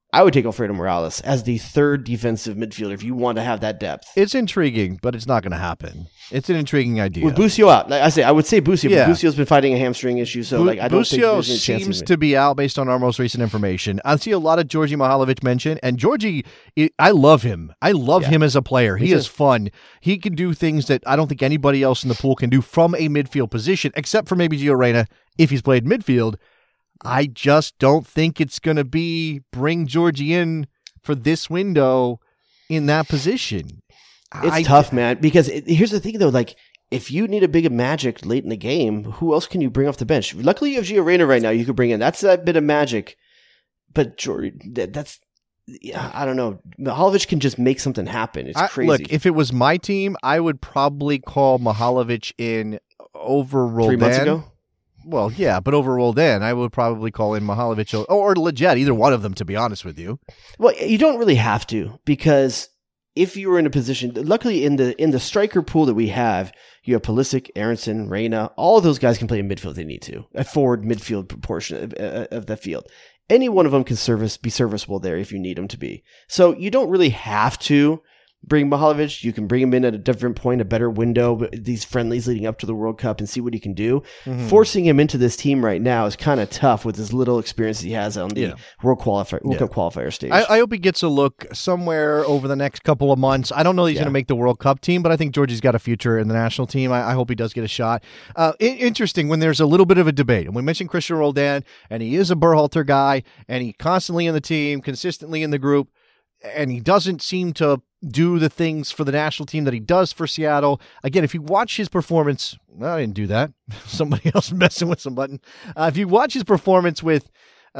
I would take Alfredo Morales as the third defensive midfielder if you want to have that depth. It's intriguing, but it's not going to happen. It's an intriguing idea. With Busio out, like I would say Busio, but Busio's been fighting a hamstring issue, so I don't think Busio seems to be out based on our most recent information. I see a lot of Georgi Mihailovic mentioned, and Georgi, I love him. I love him as a player. He is fun. He can do things that I don't think anybody else in the pool can do from a midfield position, except for maybe Gio Reyna if he's played midfield. I just don't think it's going to be bring Georgi in for this window in that position. It's tough, man, because here's the thing, though. Like, if you need a big magic late in the game, who else can you bring off the bench? Luckily, you have Gio Reyna right now you could bring in. That's that bit of magic. But that's, I don't know. Mihailovic can just make something happen. It's crazy. Look, if it was my team, I would probably call Mihailovic in over Roldan. 3 months ago? Well, yeah, but over Roldan, I would probably call in Mihailovic or Leggett, either one of them, to be honest with you. Well, you don't really have to, because if you were in a position, luckily in the striker pool that we have, you have Pulisic, Aronson, Reyna, all of those guys can play in midfield if they need to, a forward midfield proportion of the field. Any one of them can be serviceable there if you need them to be. So you don't really have to bring Mihailovic. You can bring him in at a different point, a better window, these friendlies leading up to the World Cup, and see what he can do. Mm-hmm. Forcing him into this team right now is kind of tough with as little experience he has on the World Cup qualifier stage. I hope he gets a look somewhere over the next couple of months. I don't know that he's going to make the World Cup team, but I think Georgie's got a future in the national team. I hope he does get a shot. Interesting when there's a little bit of a debate, and we mentioned Christian Roldan, and he is a Berhalter guy, and he constantly in the team, consistently in the group, and he doesn't seem to do the things for the national team that he does for Seattle. Again, if you watch his performance, I didn't do that. Somebody else messing with some button. If you watch his performance with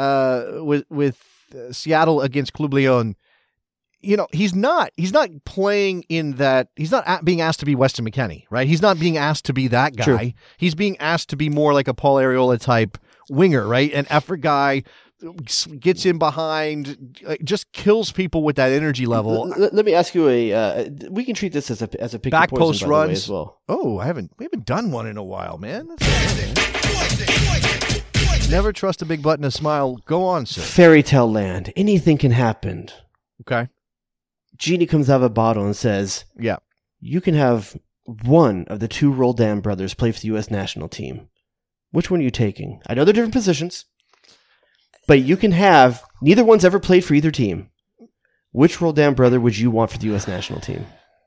Seattle against Club Leon, you know, he's not playing in that. He's not being asked to be Weston McKennie, right? He's not being asked to be that guy. True. He's being asked to be more like a Paul Arriola type winger, right? An effort guy. Gets in behind, just kills people with that energy level. Let me ask you we can treat this as a pick back poison, post by runs the way, as well. Oh, we haven't done one in a while, man. Never trust a big button to smile. Go on, sir. Fairy tale land. Anything can happen. Okay. Genie comes out of a bottle and says, "Yeah, you can have one of the 2 Roldan brothers play for the U.S. national team. Which one are you taking? I know they're different positions." But you can have, neither one's ever played for either team. Which Roldan brother would you want for the U.S. national team?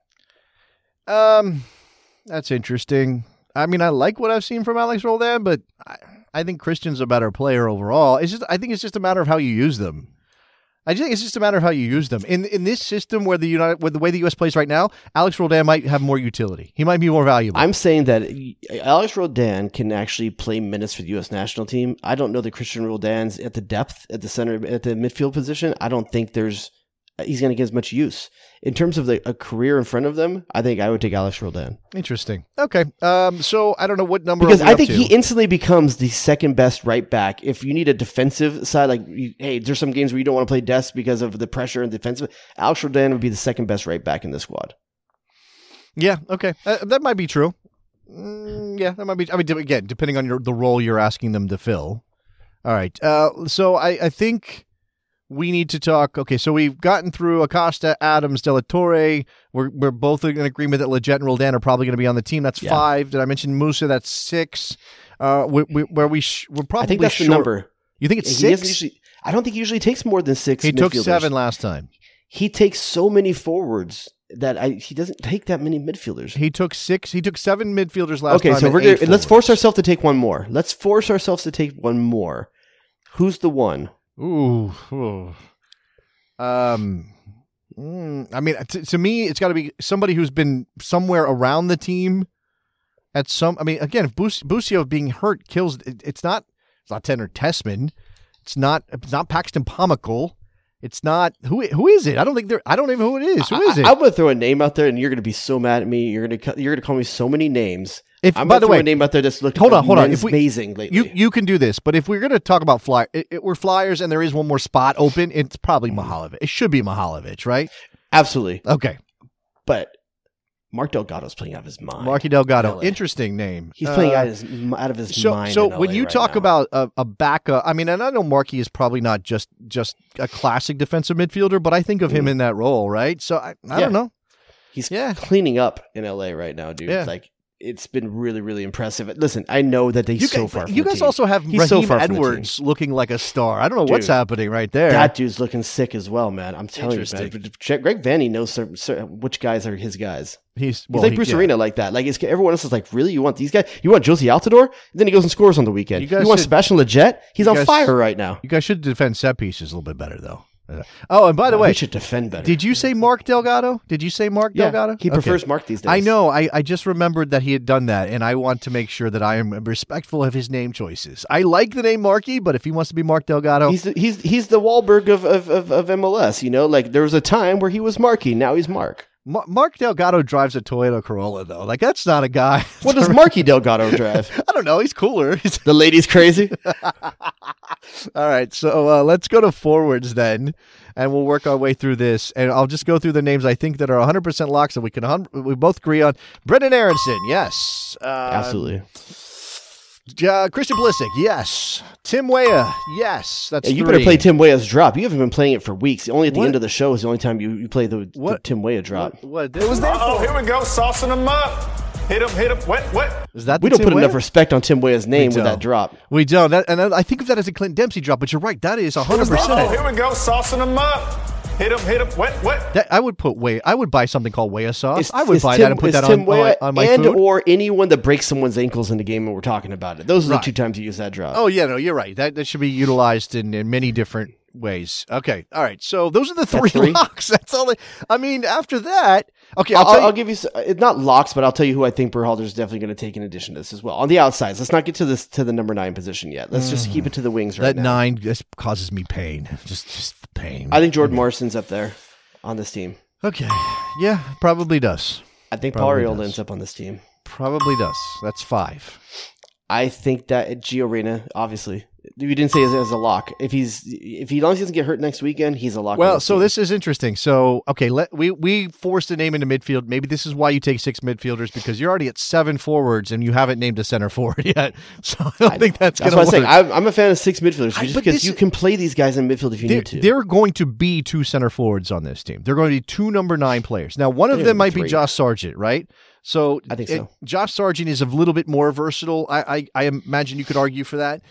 That's interesting. I mean, I like what I've seen from Alex Roldan, but I think Christian's a better player overall. I think it's just a matter of how you use them. I think it's just a matter of how you use them. In this system where the way the U.S. plays right now, Alex Roldan might have more utility. He might be more valuable. I'm saying that Alex Roldan can actually play minutes for the U.S. national team. I don't know that Christian Roldan's at the depth, at the center, at the midfield position. I don't think he's going to get as much use. In terms of a career in front of them, I think I would take Alex Roldan. Interesting. Okay. So I don't know what number. Because I think he instantly becomes the second best right back. If you need a defensive side, like, hey, there's some games where you don't want to play Dest because of the pressure and defensive. Alex Roldan would be the second best right back in the squad. Yeah. Okay. That might be true. Yeah, that might be. I mean, again, depending on the role you're asking them to fill. All right. So I think we need to talk. Okay, so we've gotten through Acosta, Adams, De La Torre. We're both in agreement that Leggett and Roldan are probably going to be on the team. That's 5. Did I mention Musa? That's 6. We're probably. I think that's the number. You think it's 6? I don't think he usually takes more than 6. He took 7 last time. He takes so many forwards that he doesn't take that many midfielders. He took 6. He took 7 midfielders last time. Okay, so let's force ourselves to take one more. Who's the one? Ooh. I mean, to me, it's got to be somebody who's been somewhere around the team at some. I mean, again, if Busio being hurt kills, it's not Tanner Tessman. It's not Paxton Pomykal. It's not who is it? I don't even know who it is. Who is it? I'm gonna throw a name out there, and you're gonna be so mad at me. You're gonna call me so many names. I'm by the way, a name out there that's looked hold on. Amazing lately. You can do this, but if we're gonna talk about we're Flyers, and there is one more spot open. It's probably Mihailovic. It should be Mihailovic, right? Absolutely. Okay, but Mark Delgado's playing out of his mind. Marky Delgado, interesting name. He's playing out of his mind. So when you talk about a backup, I mean, and I know Marky is probably not just a classic defensive midfielder, but I think of him in that role, right? So I don't know. He's cleaning up in LA right now, dude. Yeah. Like, it's been really, really impressive. Listen, I know that he's so far from you guys the team. Also have Raheem Edwards looking like a star. I don't know what's happening right there. That dude's looking sick as well, man. I'm telling you, man. Greg Vanney knows which guys are his guys. He's like Bruce Arena like that. Like, everyone else is like, really? You want these guys? You want Josie Altidore? And then he goes and scores on the weekend. You want Sebastian Lletget? He's on fire right now. You guys should defend set pieces a little bit better, though. Oh, and by the way, we should defend better. Did you say Mark Delgado? Delgado? He prefers Mark these days. I know. I just remembered that he had done that, and I want to make sure that I am respectful of his name choices. I like the name Marky, but if he wants to be Mark Delgado, he's the Wahlberg of MLS. You know, like there was a time where he was Marky, now he's Mark. Mark Delgado drives a Toyota Corolla, though. Like, that's not a guy. What does Marky Delgado drive? I don't know. He's cooler. The lady's crazy. All right. So let's go to forwards then, and we'll work our way through this. And I'll just go through the names I think that are 100% locks that we both agree on. Brendan Aronson, yes. Absolutely. Christian Pulisic, yes. Tim Weah, yes. That's you better play Tim Weah's drop. You haven't been playing it for weeks. Only at the end of the show is the only time you play the Tim Weah drop. What? It was there. Oh, here we go, saucing them up. Hit him. What? Is that we don't put enough respect on Tim Weah's name with that drop. We don't. And I think of that as a Clint Dempsey drop, but you're right. That is 100%. Oh, here we go, saucing them up. Hit him. What? I would put Weah. I would buy something called Weah sauce. I would buy that and put that on my food. Or anyone that breaks someone's ankles in the game when we're talking about it. Those are the two times you use that drop. Oh, yeah, no, you're right. That should be utilized in many different ways. Okay, all right. So those are the three locks. That's all. After that, okay, I'll give you not locks, but I'll tell you who I think Berhalter is definitely going to take in addition to this as well. On the outsides, let's not get to the number 9 position yet. Let's just keep it to the wings right now. That 9 just causes me pain. Just pain. I think Jordan Morrison's up there on this team. Okay, yeah, probably does. I think Paul Arriola ends up on this team. Probably does. That's 5. I think that Gio Reyna, obviously. You didn't say as a lock. If he as long as he doesn't get hurt next weekend, he's a lock. Well, so this is interesting. So okay, we forced a name into midfield. Maybe this is why you take 6 midfielders, because you're already at 7 forwards and you haven't named a center forward yet. So I don't think that's going to work. That's what I'm saying. I'm a fan of 6 midfielders just because you can play these guys in midfield if you need to. There are going to be 2 center forwards on this team. There are going to be 2 number 9 players. Now, one of them might be Josh Sargent, right? So I think so. Josh Sargent is a little bit more versatile. I imagine you could argue for that.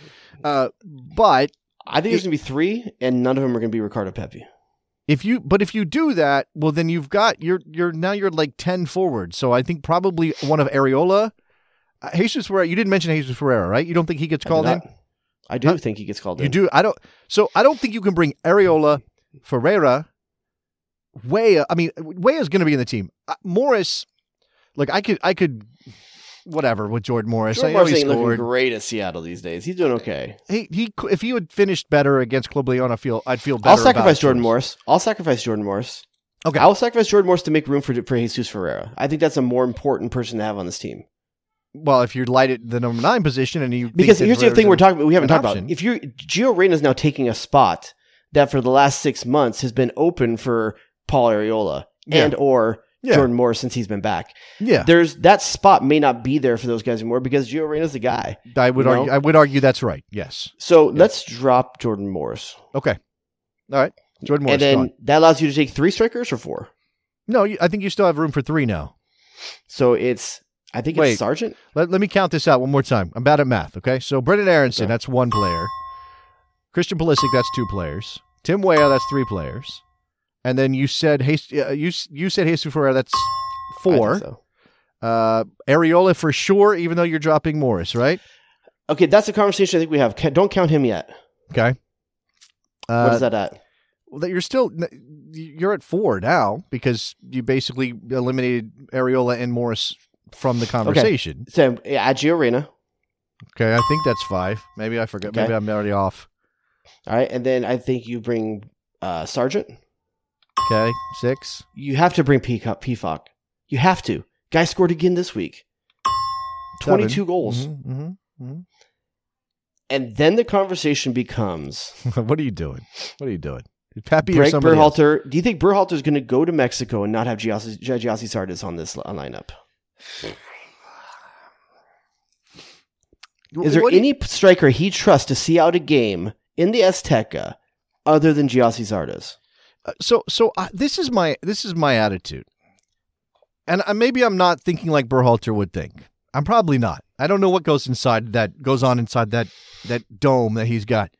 But I think there's going to be 3, and none of them are going to be Ricardo Pepi. If you do that, well, then you've got you're like 10 forwards. So I think probably one of Arriola, Jesus Ferreira. You didn't mention Jesus Ferreira, right? You don't think he gets called in? I do think he gets called in. You do? I don't. So I don't think you can bring Arriola, Ferreira, Weah. I mean, Weah is going to be in the team. Morris. Look, I could, whatever with Jordan Morris. Jordan Morris ain't looking great at Seattle these days. He's doing okay. He if he had finished better against Club Leon, I'd feel better. I'll sacrifice Jordan Morris. Okay, I will sacrifice Jordan Morris to make room for Jesus Ferreira. I think that's a more important person to have on this team. Well, if you're light at the number 9 position, and because here's the thing we haven't talked about. If Gio Reyna is now taking a spot that for the last 6 months has been open for Paul Arriola or Jordan Morris since he's been back. Yeah. That spot may not be there for those guys anymore because Gio Reyna's the guy. I would argue that's right. Yes. So let's drop Jordan Morris. Okay. All right. Jordan Morris. And then that allows you to take 3 strikers or 4? No, I think you still have room for 3 now. So it's Sargent. Let me count this out one more time. I'm bad at math. Okay. So Brendan Aronson, that's 1 player. Christian Pulisic, that's 2 players. Tim Weah, that's 3 players. And then you said Jesus Ferreira, that's 4. I think so. Arriola for sure, even though you're dropping Morris, right? Okay, that's a conversation I think we have. Don't count him yet. Okay. What is that at? Well, you're at 4 now because you basically eliminated Arriola and Morris from the conversation. Okay. So add Gio Reyna. Okay, I think that's 5. Maybe I forgot. Okay. Maybe I'm already off. All right, and then I think you bring Sargent. Okay, 6. You have to bring Pefok. You have to. Guy scored again this week. 22 goals. And then the conversation becomes... What are you doing? Pepi or somebody Berhalter. else. Do you think Berhalter is going to go to Mexico and not have Gyasi Zardes on this lineup? Is there any striker he trusts to see out a game in the Azteca other than Gyasi Zardes? This is my attitude, and maybe I'm not thinking like Berhalter would think. I'm probably not. I don't know what goes on inside that dome that he's got.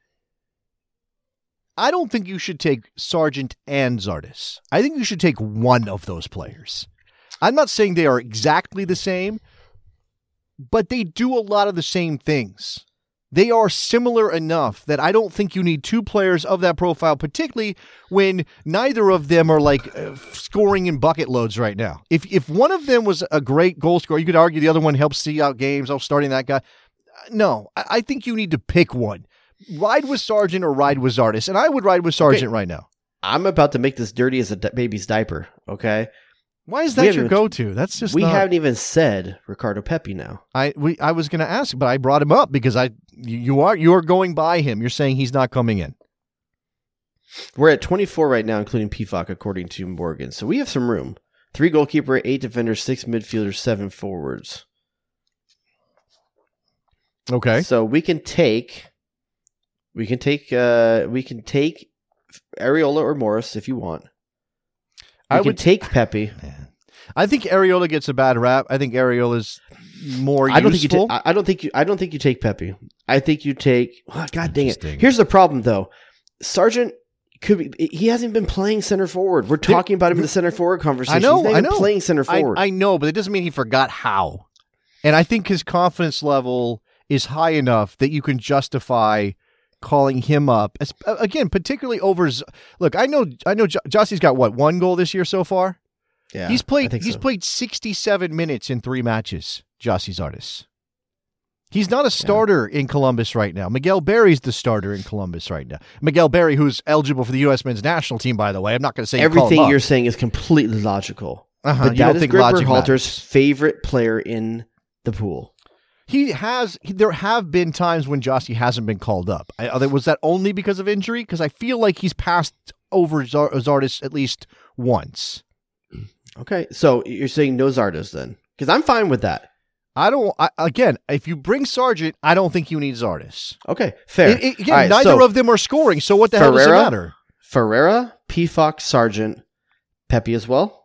I don't think you should take Sargent and Zardes. I think you should take one of those players. I'm not saying they are exactly the same, but they do a lot of the same things. They are similar enough that I don't think you need two players of that profile, particularly when neither of them are scoring in bucket loads right now. If one of them was a great goal scorer, you could argue the other one helps see out games, starting that guy. No, I think you need to pick one. Ride with Sargent or ride with Zardes, and I would ride with Sargent right now. I'm about to make this dirty as a baby's diaper, okay? Why is that your go-to? That's just we haven't even said Ricardo Pepi now. I was going to ask, but I brought him up because you are going by him. You're saying he's not coming in. We're at 24 right now, including PFOC, according to Morgan. So we have some room. 3 goalkeeper, 8 defenders, 6 midfielders, 7 forwards. Okay. So we can take Areola or Morris if you want. I would take Pepi. I think Areola gets a bad rap. I think Areola's more useful. I don't think you take Pepi. I think you take. Oh, God dang it! Here's the problem, though. Sargent he hasn't been playing center forward. We're talking about him in the center forward conversation. I know. Playing center forward. I know, but it doesn't mean he forgot how. And I think his confidence level is high enough that you can justify calling him up again, particularly over. Look, I know. Jossie's got what, 1 goal this year so far. Yeah, he's played 67 minutes in 3 matches. Gyasi Zardes. He's not a starter in Columbus right now. Miguel Berry's the starter in Columbus right now. Miguel Berry, who's eligible for the U.S. men's national team, by the way. I'm not going to say everything you're saying is completely logical. But that is Greg Berhalter's favorite player in the pool. There have been times when Gyasi hasn't been called up. Was that only because of injury? Because I feel like he's passed over Zardes at least once. Okay, so you're saying no Zardes then? Because I'm fine with that. Again, if you bring Sargent, I don't think you need Zardes. Okay, fair. Neither of them are scoring, so what the hell does it matter? Ferreira, Pefok, Sargent, Pepi as well.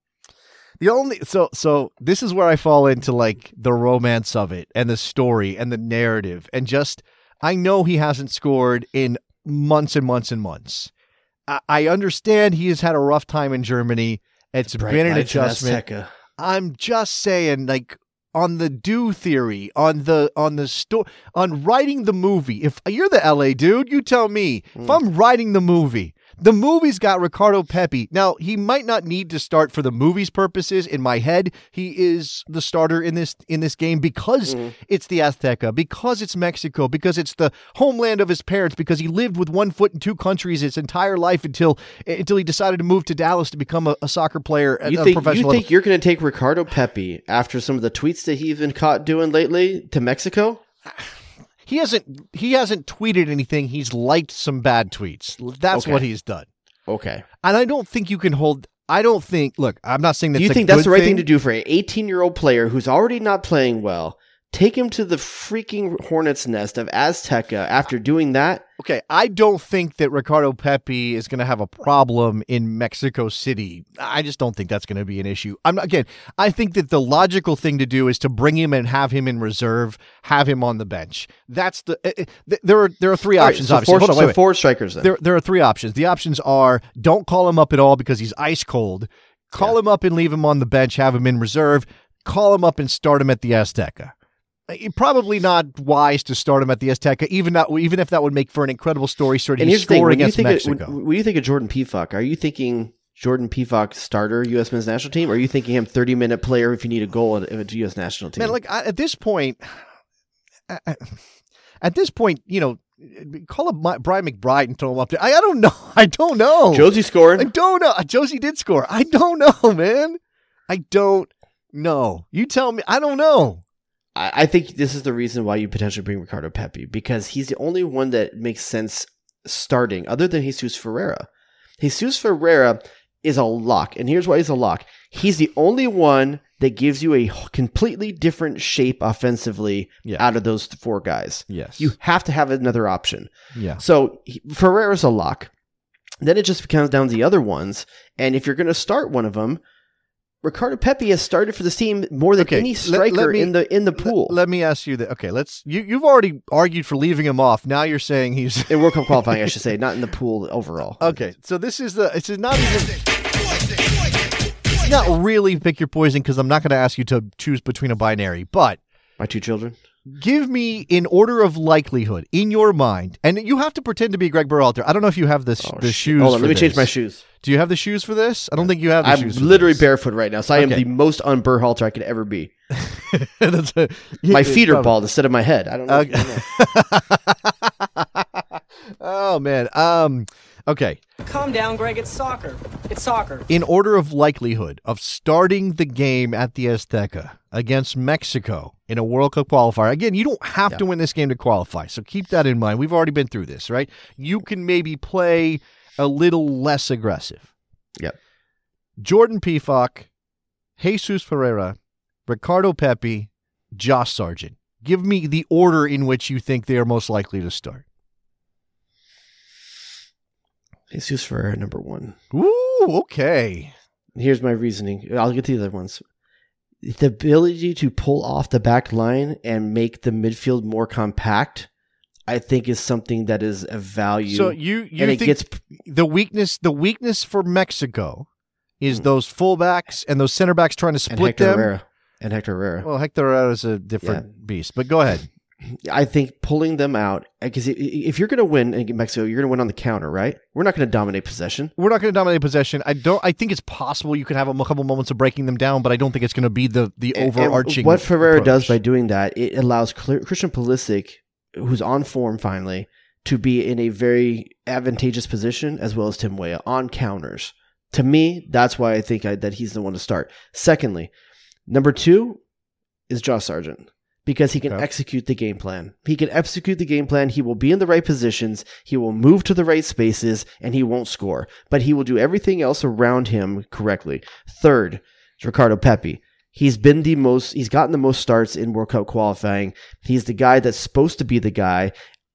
So this is where I fall into like the romance of it and the story and the narrative and just I know he hasn't scored in months and months and months. I understand he has had a rough time in Germany. It's been an adjustment. I'm just saying, like, on the do theory, on writing the movie. If you're the LA dude, you tell me. If I'm writing the movie's got Ricardo Pepi. Now, he might not need to start for the movie's purposes. In my head, he is the starter in this game because it's the Azteca, because it's Mexico, because it's the homeland of his parents, because he lived with 1 foot in 2 countries his entire life until he decided to move to Dallas to become a soccer player at a professional level. You think you're going to take Ricardo Pepi after some of the tweets that he's been caught doing lately to Mexico? He hasn't tweeted anything. He's liked some bad tweets. That's what he's done. Okay. And I don't think you can hold... Look, I'm not saying that's Do you think that's the right thing to do for an 18-year-old player who's already not playing well? Take him to the freaking hornet's nest of Azteca after doing that? Okay, I don't think that Ricardo Pepi is going to have a problem in Mexico City. I just don't think that's going to be an issue. I think that the logical thing to do is to bring him and have him in reserve, have him on the bench. That's there are 3 options. Right, so obviously, wait. 4 strikers then. There are 3 options. The options are don't call him up at all because he's ice cold. Call him up and leave him on the bench, have him in reserve. Call him up and start him at the Azteca. Probably not wise to start him at the Azteca, even if that would make for an incredible story. He's scoring against Mexico. When you think of Jordan Pefok, are you thinking Jordan Pefok starter U.S. men's national team, or are you thinking him 30-minute player if you need a goal at the U.S. national team? Man, at this point, call up Brian McBride and throw him up there. I don't know. Josie scored. I don't know. Josie did score. I don't know, man. I don't know. You tell me. I don't know. I think this is the reason why you potentially bring Ricardo Pepi, because he's the only one that makes sense starting other than Jesus Ferreira. Jesus Ferreira is a lock, and here's why he's a lock. He's the only one that gives you a completely different shape offensively out of those 4 guys. Yes. You have to have another option. Yeah. So Ferreira's a lock. Then it just comes down to the other ones, and if you're going to start one of them, Ricardo Pepi has started for this team more than any striker in the pool. Let me ask you that. Okay, you've already argued for leaving him off. Now you're saying he's in World Cup qualifying, I should say, not in the pool overall. Okay, so it's not really pick your poison because I'm not going to ask you to choose between a binary, but my 2 children. Give me in order of likelihood in your mind, and you have to pretend to be Greg Berhalter. I don't know if you have the shoes. Hold on, let me change my shoes. Do you have the shoes for this? I don't think you have the shoes. I'm literally barefoot right now, so I am the most un-Berhalter I could ever be. My feet are bald instead of my head. I don't know. Oh man. Okay. Calm down, Greg. It's soccer. It's soccer. In order of likelihood of starting the game at the Azteca against Mexico in a World Cup qualifier, again, you don't have to win this game to qualify, so keep that in mind. We've already been through this, right? You can maybe play a little less aggressive. Yep. Jordan Pefok, Jesus Ferreira, Ricardo Pepi, Josh Sargent. Give me the order in which you think they are most likely to start. Jesus Ferreira, number 1. Ooh, okay. Here's my reasoning. I'll get to the other ones. The ability to pull off the back line and make the midfield more compact, I think, is something that is of value. So you think the weakness for Mexico is those fullbacks and those center backs trying to split them? And Hector Herrera. Well, Hector Herrera is a different beast, but go ahead. I think pulling them out, because if you're going to win in Mexico, you're going to win on the counter, right? We're not going to dominate possession. We're not going to dominate possession. I think it's possible you can have a couple moments of breaking them down, but I don't think it's going to be the overarching. And what Ferreira does by doing that, it allows Christian Pulisic, who's on form finally, to be in a very advantageous position, as well as Tim Weah on counters. To me, that's why I think that he's the one to start. Secondly, number 2 is Josh Sargent. Because he can execute the game plan. He can execute the game plan. He will be in the right positions. He will move to the right spaces, and he won't score. But he will do everything else around him correctly. Third is Ricardo Pepi. He's gotten the most starts in World Cup qualifying. He's the guy that's supposed to be the guy.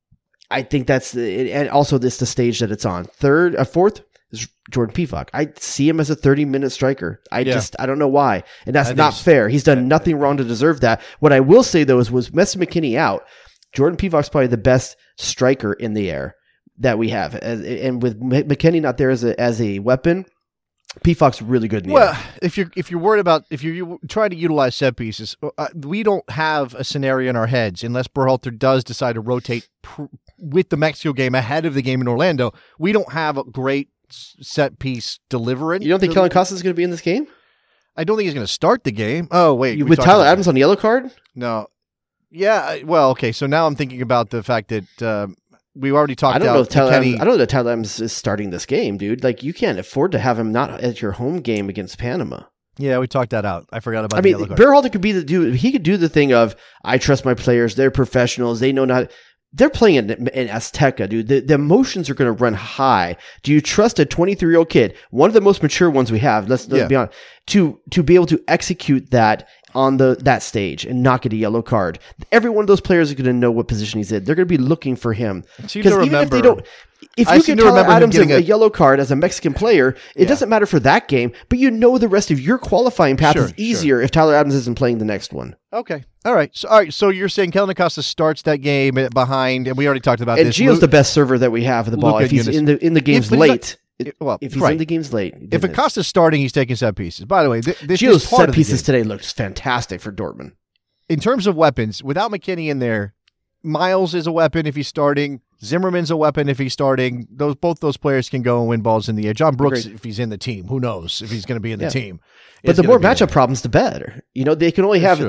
I think and also this the stage that it's on. Fourth is Jordan Pefok. I see him as a 30-minute striker. I don't know why. And that's not fair. He's done nothing wrong to deserve that. What I will say, though, is with Messi McKinney out, Jordan Pefok's probably the best striker in the air that we have. And with McKinney not there as a weapon, Pefok's really good in the air. If you're worried about, if you're trying to utilize set pieces, we don't have a scenario in our heads unless Berhalter does decide to rotate with the Mexico game ahead of the game in Orlando. We don't have a great set piece delivering. You don't think Kellen Costa is going to be in this game? I don't think he's going to start the game. Oh, wait. With Tyler Adams on the yellow card? No. Yeah, well, okay. So now I'm thinking about the fact that we already talked about I don't know that Tyler Adams is starting this game, dude. Like, you can't afford to have him not at your home game against Panama. Yeah, we talked that out. I forgot about the yellow card. Berhalter could be the dude. He could do the thing of, I trust my players. They're professionals. They know not... They're playing in Azteca, dude. The emotions are going to run high. Do you trust a 23-year-old kid, one of the most mature ones we have, let's be honest, to be able to execute that on that stage and not get a yellow card? Every one of those players is going to know what position he's in. They're going to be looking for him. Because even if they don't... If you get Tyler Adams a yellow card as a Mexican player, it doesn't matter for that game, but you know the rest of your qualifying path is easier if Tyler Adams isn't playing the next one. Okay. All right. So you're saying Kellen Acosta starts that game behind, and we already talked about this. And Gio's the best server that we have of the ball. If he's in the games late... If he's in the games late. If Acosta's starting, he's taking set pieces. By the way, Gio's set pieces today looks fantastic for Dortmund. In terms of weapons, without McKinney in there, Miles is a weapon if he's starting. Zimmerman's a weapon if he's starting. Both those players can go and win balls in the air. John Brooks, if he's in the team, who knows if he's going to be in the team. But the more matchup problems, the better. You know, they can only have 2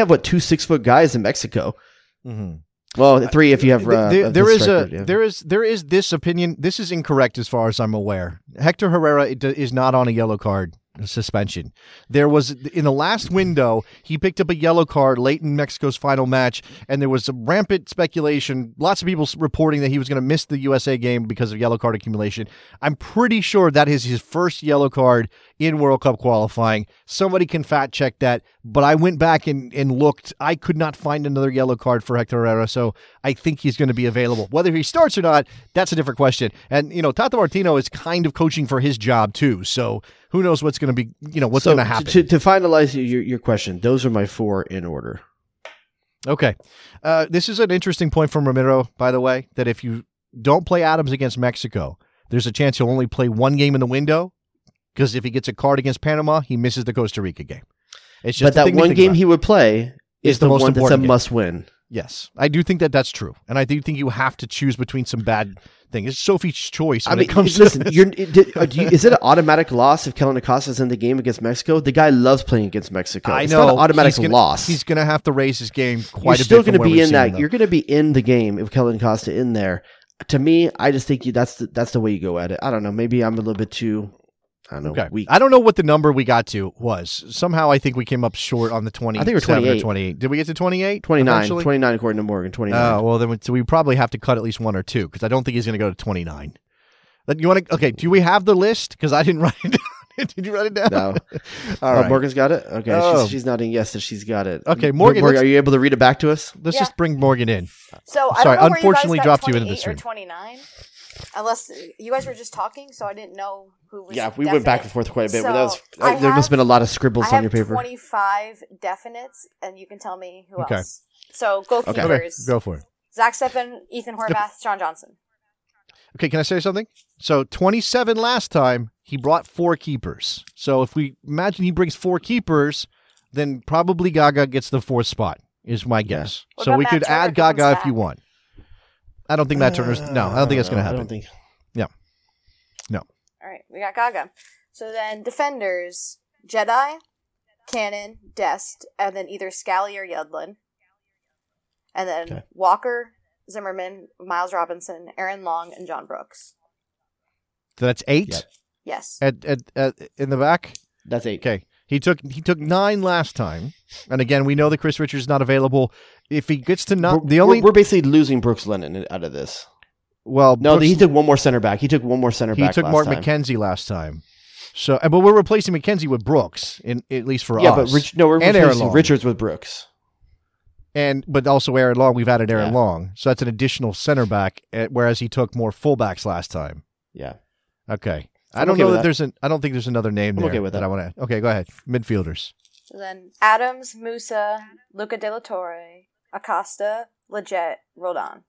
6-foot guys in Mexico. Mm-hmm. Well, 3 if you have. There is this opinion. This is incorrect as far as I'm aware. Hector Herrera is not on a yellow card suspension. There was, in the last window, he picked up a yellow card late in Mexico's final match, and there was some rampant speculation, lots of people reporting that he was going to miss the USA game because of yellow card accumulation. I'm pretty sure that is his first yellow card in World Cup qualifying. Somebody can fact check that, but I went back and looked. I could not find another yellow card for Hector Herrera, so I think he's going to be available. Whether he starts or not, that's a different question. And, Tata Martino is kind of coaching for his job too, so who knows what's going to be, what's going to happen. To finalize your question, those are my 4 in order. Okay. This is an interesting point from Ramiro, by the way, that if you don't play Adams against Mexico, there's a chance he'll only play 1 game in the window, because if he gets a card against Panama, he misses the Costa Rica game. It's just but that one game he would play is the most one that's a must-win. Yes, I do think that's true, and I do think you have to choose between some bad things. It's Sophie's choice when it comes to this. Is it an automatic loss if Kellyn Acosta's in the game against Mexico? The guy loves playing against Mexico. I know. It's not an automatic loss. He's going to have to raise his game quite a bit. You're still going to be in that. You're going to be in the game if Kellyn Acosta in there. To me, I just think that's the way you go at it. I don't know. Maybe I'm a little bit too... weak. I don't know what the number we got to was. Somehow I think we came up short on the 20. I think we're 28. 28. Did we get to 28? 29. 29 according to Morgan. 29. Oh, well, then we probably have to cut at least 1 or 2 because I don't think he's going to go to 29. You want to? Okay, do we have the list? Because I didn't write it down. Did you write it down? No. All right. Morgan's got it? Okay, she's nodding yes that she's got it. Okay, Morgan, are you able to read it back to us? Let's just bring Morgan in. So I Sorry, don't know unfortunately where you guys dropped you into the stream. 29. Unless you guys were just talking, so I didn't know who was. Yeah, we went back and forth quite a bit, but there must have been a lot of scribbles on your paper. 25 definites, and you can tell me who else. So goalkeepers. Okay, go for it. Zach Steffen, Ethan Horvath, John Johnson. Okay, can I say something? So 27 last time, he brought 4 keepers. So if we imagine he brings 4 keepers, then probably Gaga gets the 4th spot, is my guess. What so we could Turner add Gaga if you want. I don't think Matt Turner's... No, I don't think that's going to happen. I don't think... Yeah. No. All right, we got Gaga. So then defenders, Jedi, Cannon, Dest, and then either Scally or Yedlin. And then Walker, Zimmerman, Miles Robinson, Aaron Long, and John Brooks. So that's 8? Yep. Yes. At in the back? That's 8. Okay. He took 9 last time. And again, we know that Chris Richards is not available. If he gets to not... We're basically losing Brooks Lennon out of this. Well, no, he took one more center back. He took one more center back. He took Mark McKenzie last time. So, but we're replacing McKenzie with Brooks, at least for us. Yeah, but we're replacing Richards with Brooks. But also Aaron Long. We've added Aaron Long, so that's an additional center back. Whereas he took more fullbacks last time. Yeah. Okay. I don't know that there's I don't think there's another name there. Okay with that. I want to. Okay, go ahead. Midfielders. So then Adams, Musa, Luca De La Torre, Acosta, Leggett, Roldan.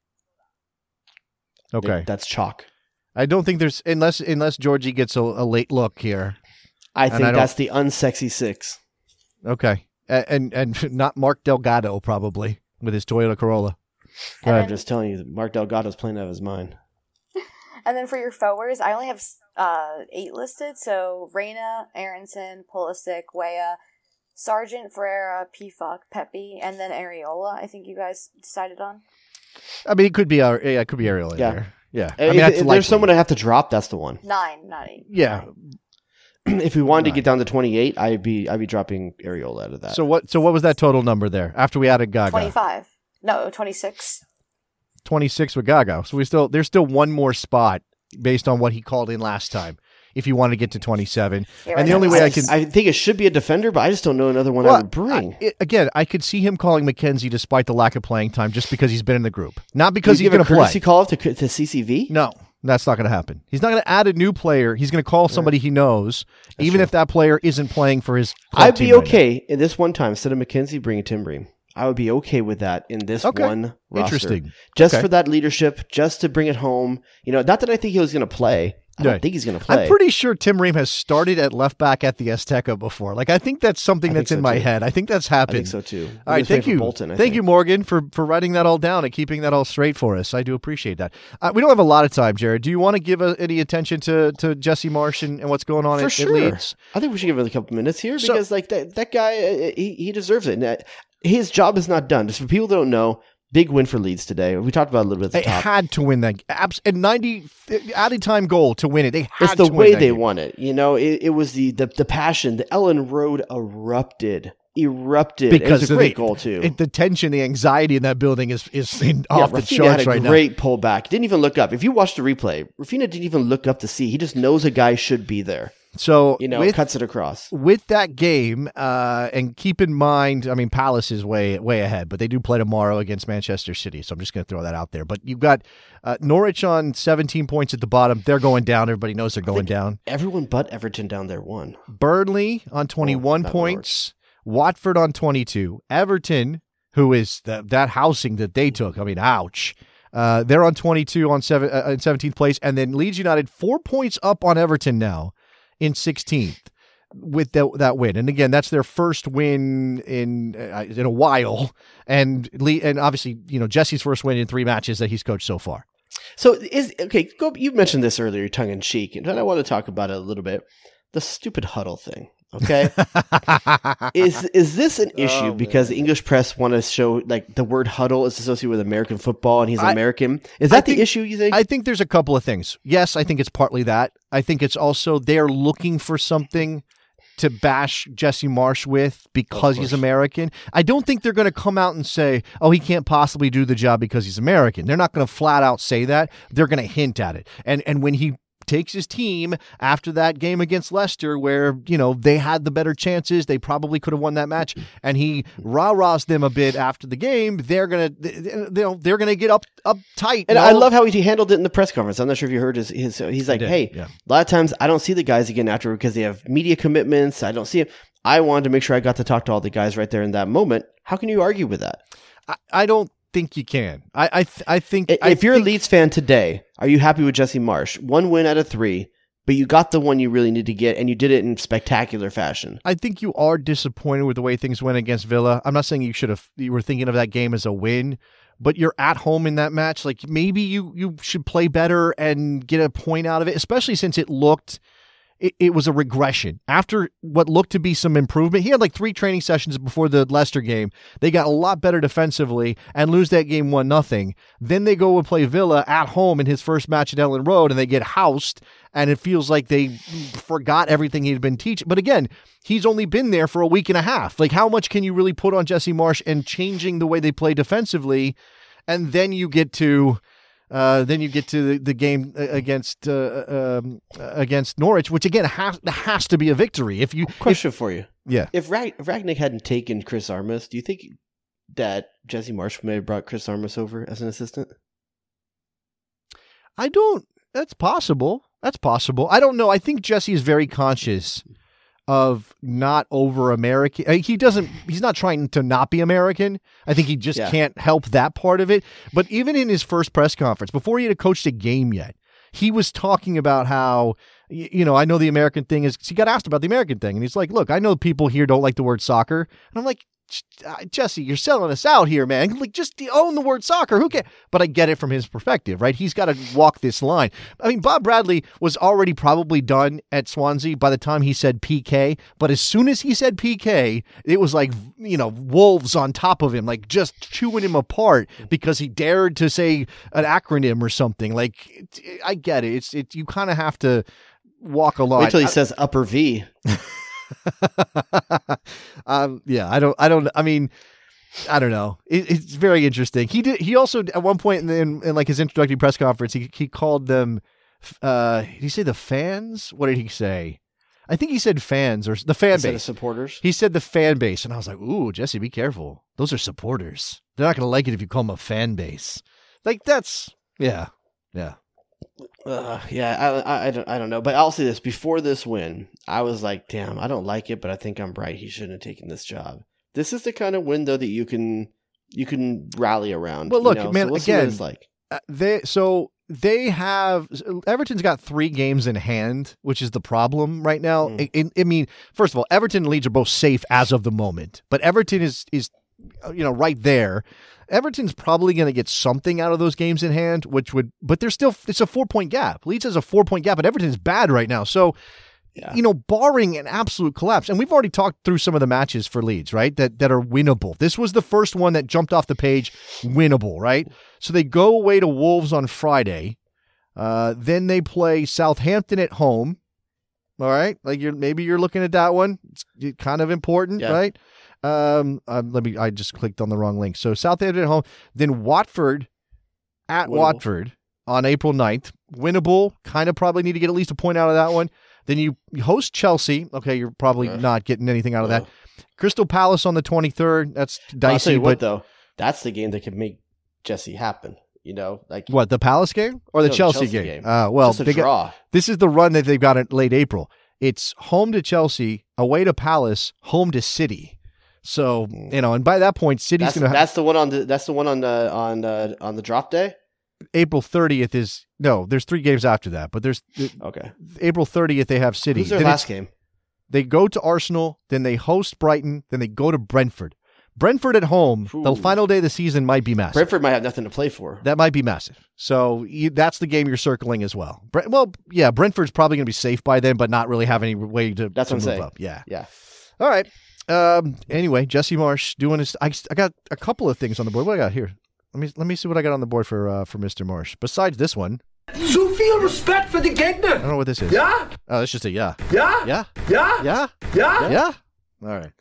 Okay, that's chalk. I don't think there's unless Georgie gets a late look here. I think that's the unsexy 6. Okay, and not Mark Delgado probably with his Toyota Corolla. I'm just telling you, Mark Delgado's playing out of his mind. And then for your forwards, I only have 8 listed. So Reyna, Aronson, Pulisic, Weah, Sargent, Ferreira, Pifuk, Pepe, and then Areola. I think you guys decided on. I mean, it could be Areola. There. Yeah. I mean, if there's someone I have to drop, that's the one. 9, not 8. Yeah. 9. If we wanted to get down to 28, I'd be dropping Areola out of that. So what was that total number there after we added Gaga? 25. No, 26. 26 with Gaga. So there's still one more spot based on what he called in last time. If you want to get to 27, and the only way I think it should be a defender, but I just don't know another one I would bring. I could see him calling McKenzie despite the lack of playing time, just because he's been in the group, not because he's going to play. Courtesy call to CCV? No, that's not going to happen. He's not going to add a new player. He's going to call somebody he knows, even if that player isn't playing for his club I'd be team okay in this one time instead of McKenzie bringing Tim Bream. I would be okay with that in this one roster. Interesting. Just for that leadership, just to bring it home. Not that I think he was going to play. I don't think he's going to play. I'm pretty sure Tim Ream has started at left back at the Azteca before. I think that's something that's in my head. I think that's happened. I think so too. All right, thank you. Thank you, Morgan, for writing that all down and keeping that all straight for us. I do appreciate that. We don't have a lot of time, Jared. Do you want to give any attention to Jesse Marsch and what's going on at Leeds? I think we should give it a couple minutes here because that guy, he deserves it. And his job is not done. Just for people that don't know, Big win for Leeds today. We talked about it a little bit at the top. They had to win that. And 90 added time goal to win it. They had it's the to way win they won it. It was the passion. The Ellen Road erupted. Because it was a great goal too. The tension, the anxiety in that building is off the charts right now. Great pullback. Didn't even look up. If you watch the replay, Rafinha didn't even look up to see. He just knows a guy should be there. So cuts it across. With that game, and keep in mind, I mean, Palace is way ahead, but they do play tomorrow against Manchester City, so I'm just going to throw that out there. But you've got Norwich on 17 points at the bottom. They're going down. Everybody knows they're going down. Everyone but Everton down there won. Burnley on 21 points. Watford on 22. Everton, who is that housing that they took, I mean, ouch. They're on 22 on 17th place, and then Leeds United 4 points up on Everton now in 16th with that win. And again, that's their first win in a while, and obviously, Jesse's first win in 3 matches that he's coached so far. So you mentioned this earlier, tongue in cheek, and I want to talk about it a little bit. The stupid huddle thing. Okay, is this an issue because the English press want to show like the word huddle is associated with American football and he's American? Is that the issue, you think? I think there's a couple of things. Yes, I think it's partly that. I think it's also they're looking for something to bash Jesse Marsch with because he's American. I don't think they're going to come out and say, oh, he can't possibly do the job because he's American. They're not going to flat out say that. They're going to hint at it. And when he takes his team after that game against Leicester where, they had the better chances, they probably could have won that match, and he rah-rahs them a bit after the game, they're going to get up tight. And I love how he handled it in the press conference. I'm not sure if you heard his he's like, a lot of times I don't see the guys again after because they have media commitments. I don't see him. I wanted to make sure I got to talk to all the guys right there in that moment. How can you argue with that? I don't think you can. I think if you're a Leeds fan today, are you happy with Jesse Marsch? 1 win out of 3, but you got the one you really need to get, and you did it in spectacular fashion. I think you are disappointed with the way things went against Villa. I'm not saying you were thinking of that game as a win, but you're at home in that match. Like maybe you should play better and get a point out of it, especially since it was a regression. After what looked to be some improvement, he had like 3 training sessions before the Leicester game. They got a lot better defensively and lose that game 1-0. Then they go and play Villa at home in his first match at Ellen Road, and they get housed, and it feels like they forgot everything he'd been teaching. But again, he's only been there for a week and a half. Like, how much can you really put on Jesse Marsch and changing the way they play defensively? And then you get to the game against Norwich, which again has to be a victory. Question for you, yeah. If Rangnick hadn't taken Chris Armas, do you think that Jesse Marsch may have brought Chris Armas over as an assistant? I don't. That's possible. I don't know. I think Jesse is very conscious of not over American. He's not trying to not be American. I think he just can't help that part of it. But even in his first press conference, before he had coached a game yet, he was talking about how, I know the American thing is, he got asked about the American thing. And he's like, look, I know people here don't like the word soccer. And I'm like, Jesse, you're selling us out here, man. Like, just own the word soccer. Who cares? But I get it from his perspective, right? He's got to walk this line. I mean, Bob Bradley was already probably done at Swansea by the time he said PK. But as soon as he said PK, it was like, wolves on top of him, like just chewing him apart because he dared to say an acronym or something. Like, I get it. It's you kind of have to walk a line. Wait till he says upper V. I don't know. It's very interesting. He also at one point in like his introductory press conference, he called them, did he say the fans? What did he say? I think he said fans or the fan base. Supporters. He said the fan base. And I was like, ooh, Jesse, be careful. Those are supporters. They're not going to like it if you call them a fan base. Like that's, yeah. I don't know, but I'll say this: before this win, I was like, "Damn, I don't like it, but I think I'm right. He shouldn't have taken this job." This is the kind of win, though, that you can rally around. Well, look, so man, we'll again, it's like. Everton's got 3 games in hand, which is the problem right now. I mean, first of all, Everton and Leeds are both safe as of the moment, but Everton is right there. Everton's probably going to get something out of those games in hand, but they're still, it's a 4-point gap. Leeds has a 4-point gap, but Everton's bad right now. So barring an absolute collapse, and we've already talked through some of the matches for Leeds, right, that are winnable. This was the first one that jumped off the page, winnable, right? So they go away to Wolves on Friday. Then they play Southampton at home. All right, like maybe you're looking at that one. It's kind of important, right? I just clicked on the wrong link. So Southampton at home, then Watford at Watford on April 9th. Winnable. Kind of probably need to get at least a point out of that one. Then you host Chelsea. Okay, you're probably not getting anything out of that. Crystal Palace on the 23rd. That's dicey. I'll tell you what, though, that's the game that could make Jesse happen. Like what, the Palace game or the Chelsea game? Well, just a draw. This is the run that they've got in late April. It's home to Chelsea, away to Palace, home to City. So and by that point, City's going to. That's the one on the drop day. April 30th is no. There's 3 games after that, but there's April 30th they have City. Who's their last game? They go to Arsenal, then they host Brighton, then they go to Brentford. Brentford at home, the final day of the season might be massive. Brentford might have nothing to play for. That might be massive. So that's the game you're circling as well. Brentford's probably going to be safe by then, but not really have any way to, that's to what move I'm saying. up. Yeah. Yeah. All right. Anyway, Jesse Marsch doing his. I got a couple of things on the board. What I got here? Let me see what I got on the board for Mr. Marsch. Besides this one. So feel respect for the Gegner. I don't know what this is. Yeah. Oh, it's just a yeah. Yeah. Yeah. Yeah. Yeah. Yeah. Yeah. All right.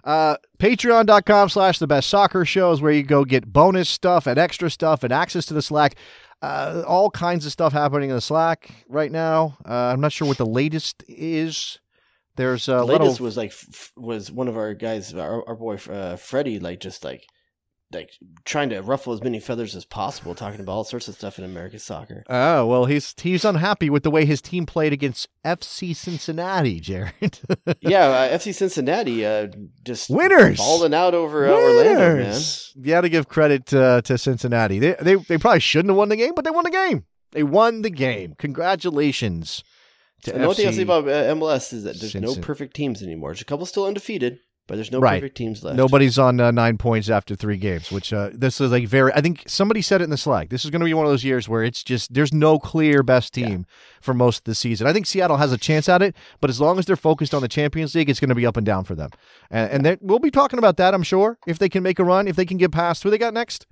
Patreon.com/thebestsoccershow is where you go get bonus stuff and extra stuff and access to the Slack. All kinds of stuff happening in the Slack right now. I'm not sure what the latest is. There's the latest was one of our guys, our boy Freddie, just trying to ruffle as many feathers as possible, talking about all sorts of stuff in American soccer. Oh, well, he's unhappy with the way his team played against FC Cincinnati, Jared. FC Cincinnati just winners falling out over Orlando, man. You got to give credit to Cincinnati. They probably shouldn't have won the game, but they won the game. They won the game. Congratulations to the only thing I'll say about MLS is that there's no perfect teams anymore. There's a couple still undefeated. But there's no perfect teams left. Nobody's on 9 points after 3 games, which this is I think somebody said it in the Slack. This is going to be one of those years where it's just, there's no clear best team for most of the season. I think Seattle has a chance at it, but as long as they're focused on the Champions League, it's going to be up and down for them. And we'll be talking about that, I'm sure, if they can make a run, if they can get past. Who they got next?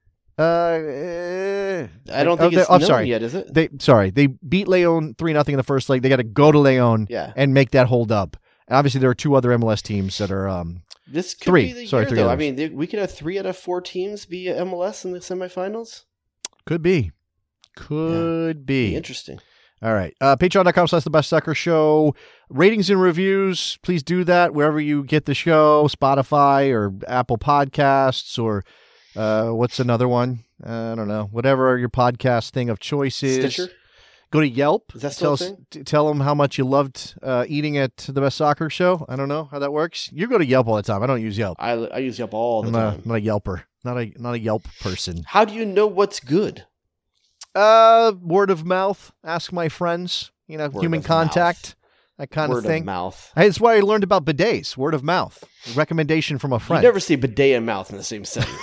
I don't think it's known yet, is it? They beat Leon 3-0 in the first leg. They got to go to Leon and make that hold up. Obviously, there are 2 other MLS teams that are this could 3. Be the Sorry, year, 3 though. others. I mean, we could have 3 out of 4 teams be MLS in the semifinals. Could be. Be interesting. All right. Patreon.com/thebestsoccershow. Ratings and reviews. Please do that wherever you get the show. Spotify or Apple Podcasts or what's another one? I don't know. Whatever your podcast thing of choice is. Stitcher? Go to Yelp. Is that still a thing? Tell them how much you loved eating at the Best Soccer Show. I don't know how that works. You go to Yelp all the time. I don't use Yelp. I use Yelp all the time. I'm not a Yelper. Not a Yelp person. How do you know what's good? Word of mouth. Ask my friends. Human contact. That kind of thing. Word of mouth. That's why I learned about bidets. Word of mouth. Recommendation from a friend. You never see bidet and mouth in the same sentence.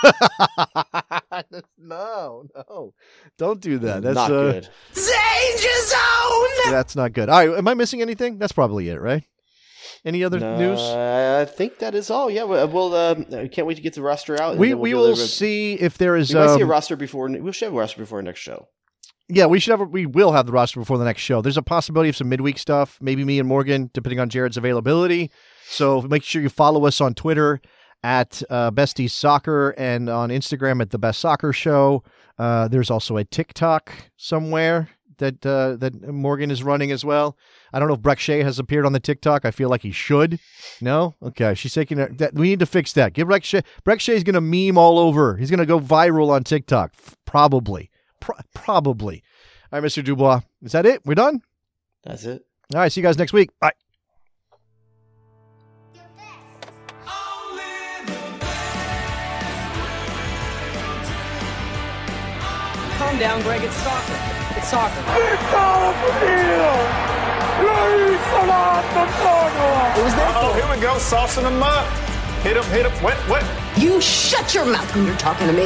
No. Don't do that. That's not good. Danger zone! That's not good. All right, am I missing anything? That's probably it, right? Any other news? I think that is all. Yeah, we'll can't wait to get the roster out. We will see if there is. We might see a roster before. We should have a roster before our next show. Yeah, we will have the roster before the next show. There's a possibility of some midweek stuff, maybe me and Morgan, depending on Jared's availability. So make sure you follow us on Twitter at Besties Soccer and on Instagram at The Best Soccer Show. There's also a TikTok somewhere that Morgan is running as well. I don't know if Breck Shea has appeared on the TikTok. I feel like he should. No? Okay. She's taking that. We need to fix that. Give Breck Shea. Breck Shea's going to meme all over. He's going to go viral on TikTok. Probably. Probably. All right, Mr. Dubois. Is that it? We're done? That's it. All right. See you guys next week. Bye. Calm down, Greg. It's soccer. It's soccer. It was that. Oh, here we go, saucing them up. Hit him, wet. You shut your mouth when you're talking to me.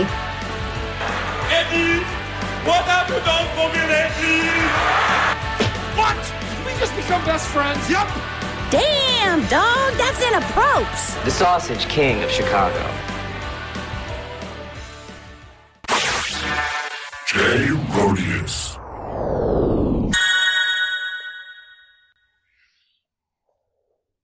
Eddie, what have you done for me lately? What? Did we just become become best friends? Yep. Damn, dog, that's inappropriate. The Sausage King of Chicago. Jay Rodius.